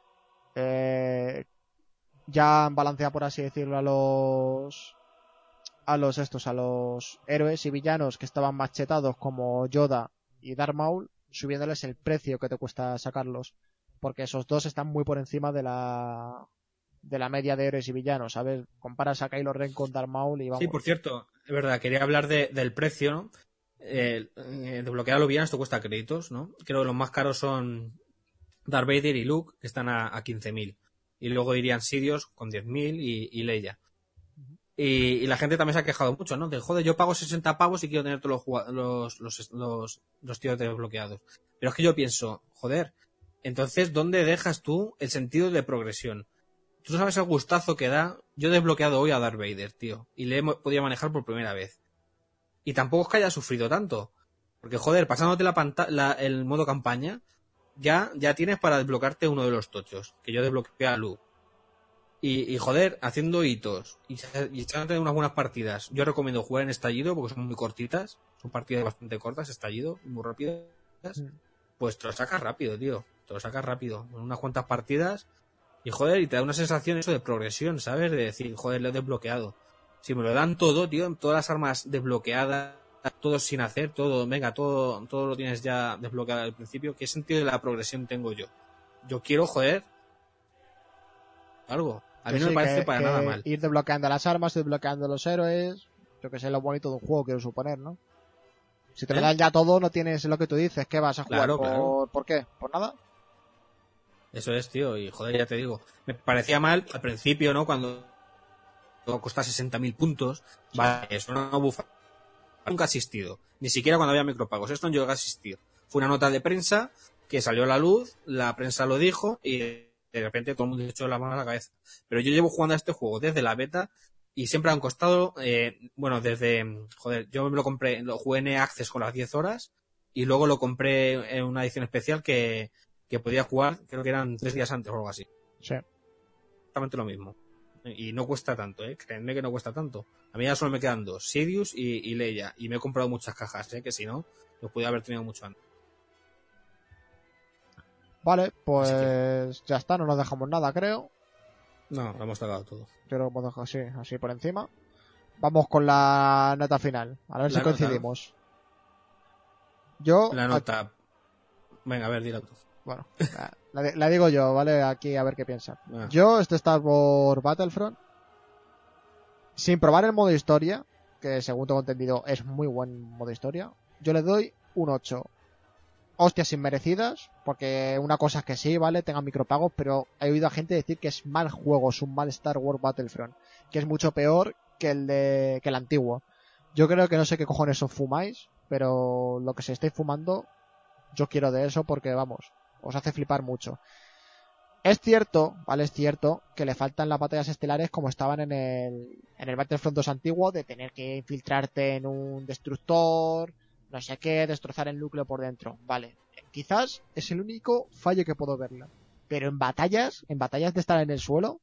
Speaker 1: Eh, ya han balanceado, por así decirlo, a los a los estos, a los héroes y villanos que estaban machetados como Yoda y Darth Maul, subiéndoles el precio que te cuesta sacarlos. Porque esos dos están muy por encima de la de la media de héroes y villanos, ¿sabes? Comparas a Kylo Ren con Darth Maul y vamos.
Speaker 3: Sí, por cierto, es verdad, quería hablar de, del precio, ¿no? Eh, eh, desbloquear a los villanos esto cuesta créditos, ¿no? Creo que los más caros son Darth Vader y Luke, que están a, a quince mil. Y luego irían Sidious con diez mil y, y Leia. Y, y la gente también se ha quejado mucho, ¿no? De, joder, yo pago sesenta pavos y quiero tener todos los, los, los, los, los tíos desbloqueados. Pero es que yo pienso, joder, entonces, ¿dónde dejas tú el sentido de progresión? Tú sabes el gustazo que da. Yo he desbloqueado hoy a Darth Vader, tío. Y le he podido manejar por primera vez. Y tampoco es que haya sufrido tanto. Porque, joder, pasándote la pantalla, el modo campaña, ya, ya tienes para desbloquearte uno de los tochos. Que yo desbloqueé a Luke. Y, y joder, haciendo hitos. Y, y echándote unas buenas partidas. Yo recomiendo jugar en estallido porque son muy cortitas. Son partidas bastante cortas, estallido, muy rápidas. Pues te lo sacas rápido, tío. Te lo sacas rápido. En unas cuantas partidas. Y joder, y te da una sensación eso de progresión, ¿sabes? De decir, joder, lo he desbloqueado. Si me lo dan todo, tío, todas las armas desbloqueadas, todo sin hacer, todo, venga, todo, todo lo tienes ya desbloqueado al principio. ¿Qué sentido de la progresión tengo yo? Yo quiero, joder, algo. A mí
Speaker 1: Que
Speaker 3: no
Speaker 1: sí,
Speaker 3: me parece
Speaker 1: que,
Speaker 3: para
Speaker 1: que
Speaker 3: nada mal.
Speaker 1: ir desbloqueando las armas, ir desbloqueando los héroes. Yo que sé lo bonito de un juego, quiero suponer, ¿no? Si te
Speaker 3: ¿Eh?
Speaker 1: lo dan ya todo, no tienes lo que tú dices. ¿Qué vas a jugar?
Speaker 3: Claro,
Speaker 1: ¿Por,
Speaker 3: claro.
Speaker 1: ¿Por qué? ¿Por nada?
Speaker 3: Eso es, tío, y joder, ya te digo. Me parecía mal al principio, ¿no? Cuando costaba sesenta mil puntos. Sí. Vale, eso no bufa. Nunca ha existido. Ni siquiera cuando había micropagos. Esto no llegó a existir. Fue una nota de prensa que salió a la luz, la prensa lo dijo y de repente todo el mundo se echó la mano a la cabeza. Pero yo llevo jugando a este juego desde la beta y siempre han costado, eh, bueno, desde, joder, yo me lo compré, lo jugué en Access con las diez horas y luego lo compré en una edición especial que, que podía jugar, creo que eran tres días antes o algo así.
Speaker 1: Sí.
Speaker 3: Exactamente lo mismo. Y no cuesta tanto, ¿eh? Créanme que no cuesta tanto. A mí ya solo me quedan dos, Sidious y, y Leia. Y me he comprado muchas cajas, ¿eh? Que si no, los podía haber tenido mucho antes.
Speaker 1: Vale, pues
Speaker 3: Así
Speaker 1: ya está, no nos dejamos nada, creo.
Speaker 3: No, lo hemos sacado todo.
Speaker 1: Yo lo hemos dejado así, así por encima. Vamos con la nota final, a ver
Speaker 3: La
Speaker 1: si
Speaker 3: nota.
Speaker 1: coincidimos. Yo...
Speaker 3: La nota... Venga, a ver, dila tú.
Speaker 1: Bueno, la, la, la digo yo, ¿vale? Aquí a ver qué piensan.
Speaker 3: Ah.
Speaker 1: Yo, este Star Wars Battlefront, sin probar el modo historia, que según tengo entendido es muy buen modo historia, yo le doy un ocho. Hostias inmerecidas, porque una cosa es que sí, ¿vale? Tengan micropagos, pero he oído a gente decir que es mal juego, es un mal Star Wars Battlefront, que es mucho peor que el de que el antiguo. Yo creo que no sé qué cojones os fumáis, pero lo que se estáis fumando, yo quiero de eso porque, vamos, os hace flipar mucho. Es cierto, ¿vale? Es cierto que le faltan las batallas estelares como estaban en el, en el Battlefront dos antiguo, de tener que infiltrarte en un destructor, no sé qué, destrozar el núcleo por dentro. Vale, quizás es el único fallo que puedo verla. Pero en batallas, en batallas de estar en el suelo,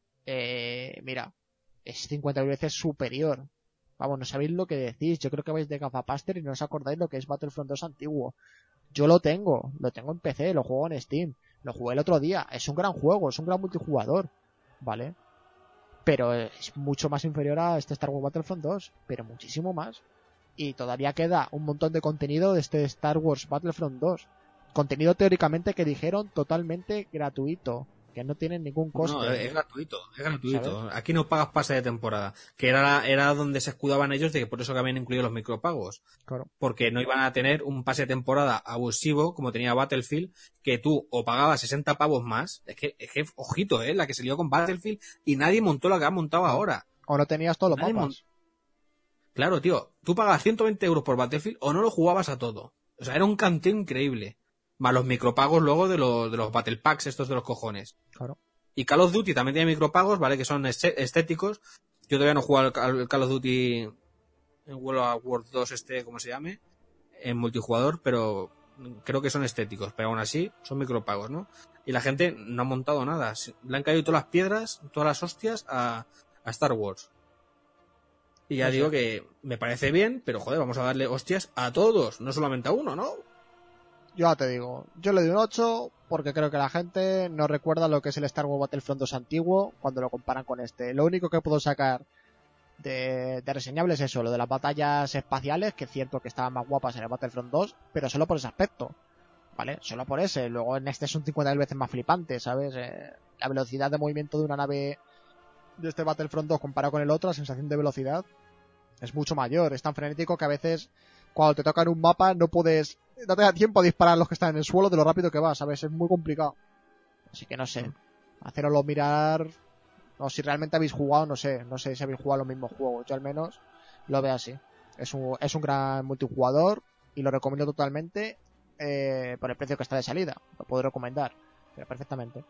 Speaker 1: eh, mira, es cincuenta veces superior. Vamos, no sabéis lo que decís. Yo creo que vais de gafapaster y no os acordáis lo que es Battlefront dos antiguo. Yo lo tengo, lo tengo en P C, lo juego en Steam, lo jugué el otro día. Es un gran juego, es un gran multijugador, ¿vale? Pero es mucho más inferior a este Star Wars Battlefront dos, pero muchísimo más. Y todavía queda un montón de contenido de este Star Wars Battlefront dos. Contenido teóricamente que dijeron totalmente gratuito, que no tienen ningún coste.
Speaker 3: No, es gratuito, es gratuito. ¿Sabes? Aquí no pagas pase de temporada, que era, era donde se escudaban ellos de que por eso que habían incluido los micropagos.
Speaker 1: Claro.
Speaker 3: Porque no iban a tener un pase de temporada abusivo como tenía Battlefield, que tú o pagabas sesenta pavos más, es que, es que ojito, eh, la que se lió con Battlefield y nadie montó lo que han montado no. ahora.
Speaker 1: O no tenías todos los
Speaker 3: nadie
Speaker 1: mapas.
Speaker 3: Mon... Claro, tío, tú pagabas ciento veinte euros por Battlefield o no lo jugabas a todo. O sea, era un canteo increíble. Más los micropagos luego de los, de los Battle Packs estos de los cojones.
Speaker 1: Claro.
Speaker 3: Y Call of Duty también tiene micropagos, ¿vale? Que son estéticos. Yo todavía no he jugado al Call of Duty en World of War dos este, como se llame, en multijugador, pero creo que son estéticos. Pero aún así, son micropagos, ¿no? Y la gente no ha montado nada. Le han caído todas las piedras, todas las hostias a, a Star Wars. Y ya no digo sé. Que me parece bien, pero joder, vamos a darle hostias a todos, no solamente a uno, ¿no?
Speaker 1: Yo ya te digo, yo le doy un ocho porque creo que la gente no recuerda lo que es el Star Wars Battlefront dos antiguo cuando lo comparan con este. Lo único que puedo sacar de, de reseñable es eso, lo de las batallas espaciales, que es cierto que estaban más guapas en el Battlefront dos, pero solo por ese aspecto, ¿vale? Solo por ese. Luego en este son cincuenta veces más flipante, ¿sabes? Eh, la velocidad de movimiento de una nave de este Battlefront dos comparado con el otro, la sensación de velocidad es mucho mayor. Es tan frenético que a veces cuando te tocan un mapa no puedes, no te da tiempo a disparar a los que están en el suelo de lo rápido que va, ¿sabes? Es muy complicado. Así que no sé, haceroslo mirar, o si realmente habéis jugado, no sé, no sé si habéis jugado los mismos juegos, yo al menos lo veo así. Es un, es un gran multijugador y lo recomiendo totalmente eh, por el precio que está de salida. Lo puedo recomendar, pero perfectamente.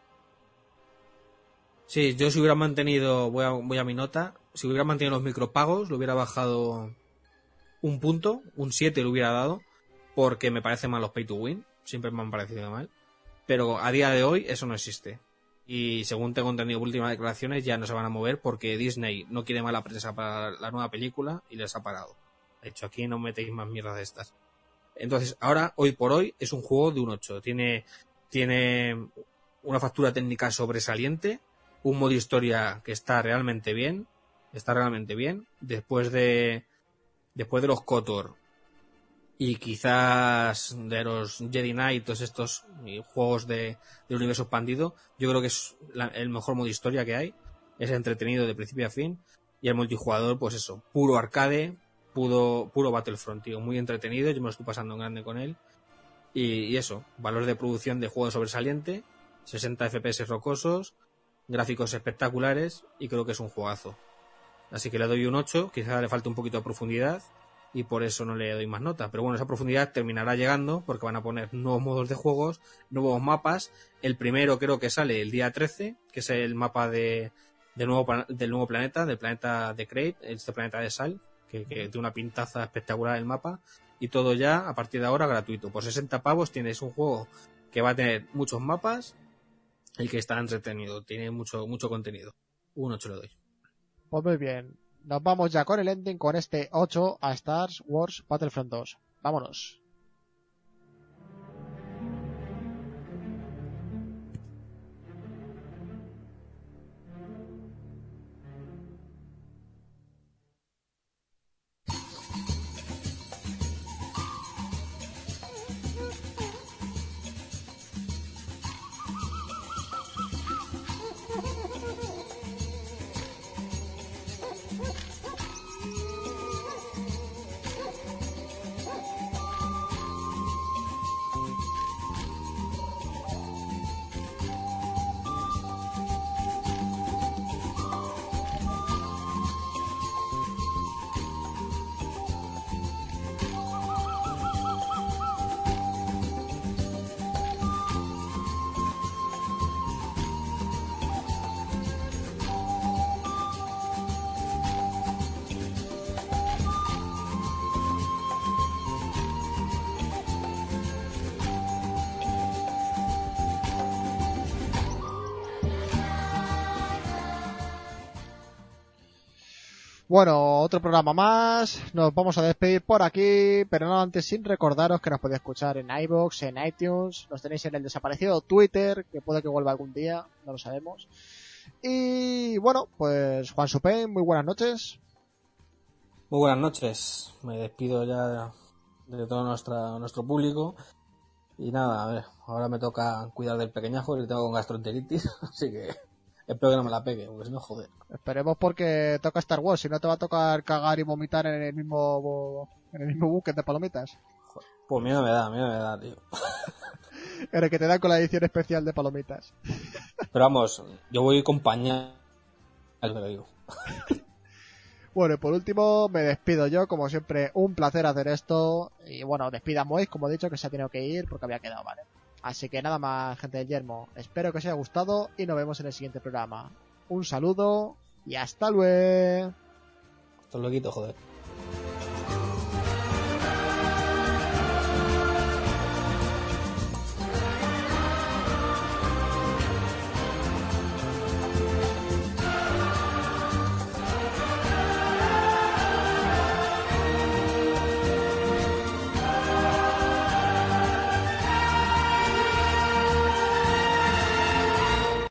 Speaker 3: Sí, yo si hubiera mantenido, voy a, voy a mi nota, si hubiera mantenido los micropagos, lo hubiera bajado un punto, un siete lo hubiera dado, porque me parecen mal los pay to win, siempre me han parecido mal, pero a día de hoy eso no existe. Y según tengo entendido últimas declaraciones, ya no se van a mover porque Disney no quiere mala prensa para la nueva película y les ha parado. De hecho, aquí no metéis más mierda de estas. Entonces, ahora, hoy por hoy, es un juego de un ocho. Tiene, tiene una factura técnica sobresaliente, un modo historia que está realmente bien, está realmente bien, después de después de los KOTOR y quizás de los Jedi Knight, todos estos juegos de, de universo expandido, yo creo que es la, el mejor modo historia que hay, es entretenido de principio a fin, y el multijugador, pues eso, puro arcade, puro, puro Battlefront, tío, muy entretenido, yo me lo estoy pasando en grande con él, y, y eso, valor de producción de juego sobresaliente, sesenta F P S rocosos, gráficos espectaculares, y creo que es un juegazo. Así que le doy un ocho, quizá le falta un poquito de profundidad y por eso no le doy más nota. Pero bueno, esa profundidad terminará llegando porque van a poner nuevos modos de juegos, nuevos mapas. El primero creo que sale el día trece, que es el mapa de, de nuevo, del nuevo planeta, del planeta de Crate, este planeta de sal, que, que tiene una pintaza espectacular el mapa. Y todo ya, a partir de ahora, gratuito. Por sesenta pavos tienes un juego que va a tener muchos mapas y que está entretenido, tiene mucho, mucho contenido. Un ocho le doy.
Speaker 1: Pues muy bien. Nos vamos ya con el ending, con este ocho a Star Wars Battlefront dos. Vámonos. Bueno, otro programa más. Nos vamos a despedir por aquí, pero no antes sin recordaros que nos podéis escuchar en iVoox, en iTunes, nos tenéis en el desaparecido Twitter, que puede que vuelva algún día, no lo sabemos. Y bueno, pues Juan Supen, muy buenas noches.
Speaker 3: Muy buenas noches. Me despido ya de todo nuestra, nuestro público. Y nada, a ver, ahora me toca cuidar del pequeñajo, le tengo con gastroenteritis, así que espero que no me la pegue, porque si no, joder.
Speaker 1: Esperemos porque toca Star Wars, si no te va a tocar cagar y vomitar en el mismo en el mismo bucket de palomitas.
Speaker 3: Joder, pues miedo me da, miedo me da, tío.
Speaker 1: En el que te dan con la edición especial de palomitas.
Speaker 3: Pero vamos, yo voy con pañal, es lo que digo.
Speaker 1: Bueno, y por último me despido yo, como siempre, un placer hacer esto. Y bueno, despida a Mois, como he dicho, que se ha tenido que ir porque había quedado, ¿vale? Así que nada más, gente del Yermo. Espero que os haya gustado y nos vemos en el siguiente programa. Un saludo y hasta luego.
Speaker 3: Hasta luego, joder.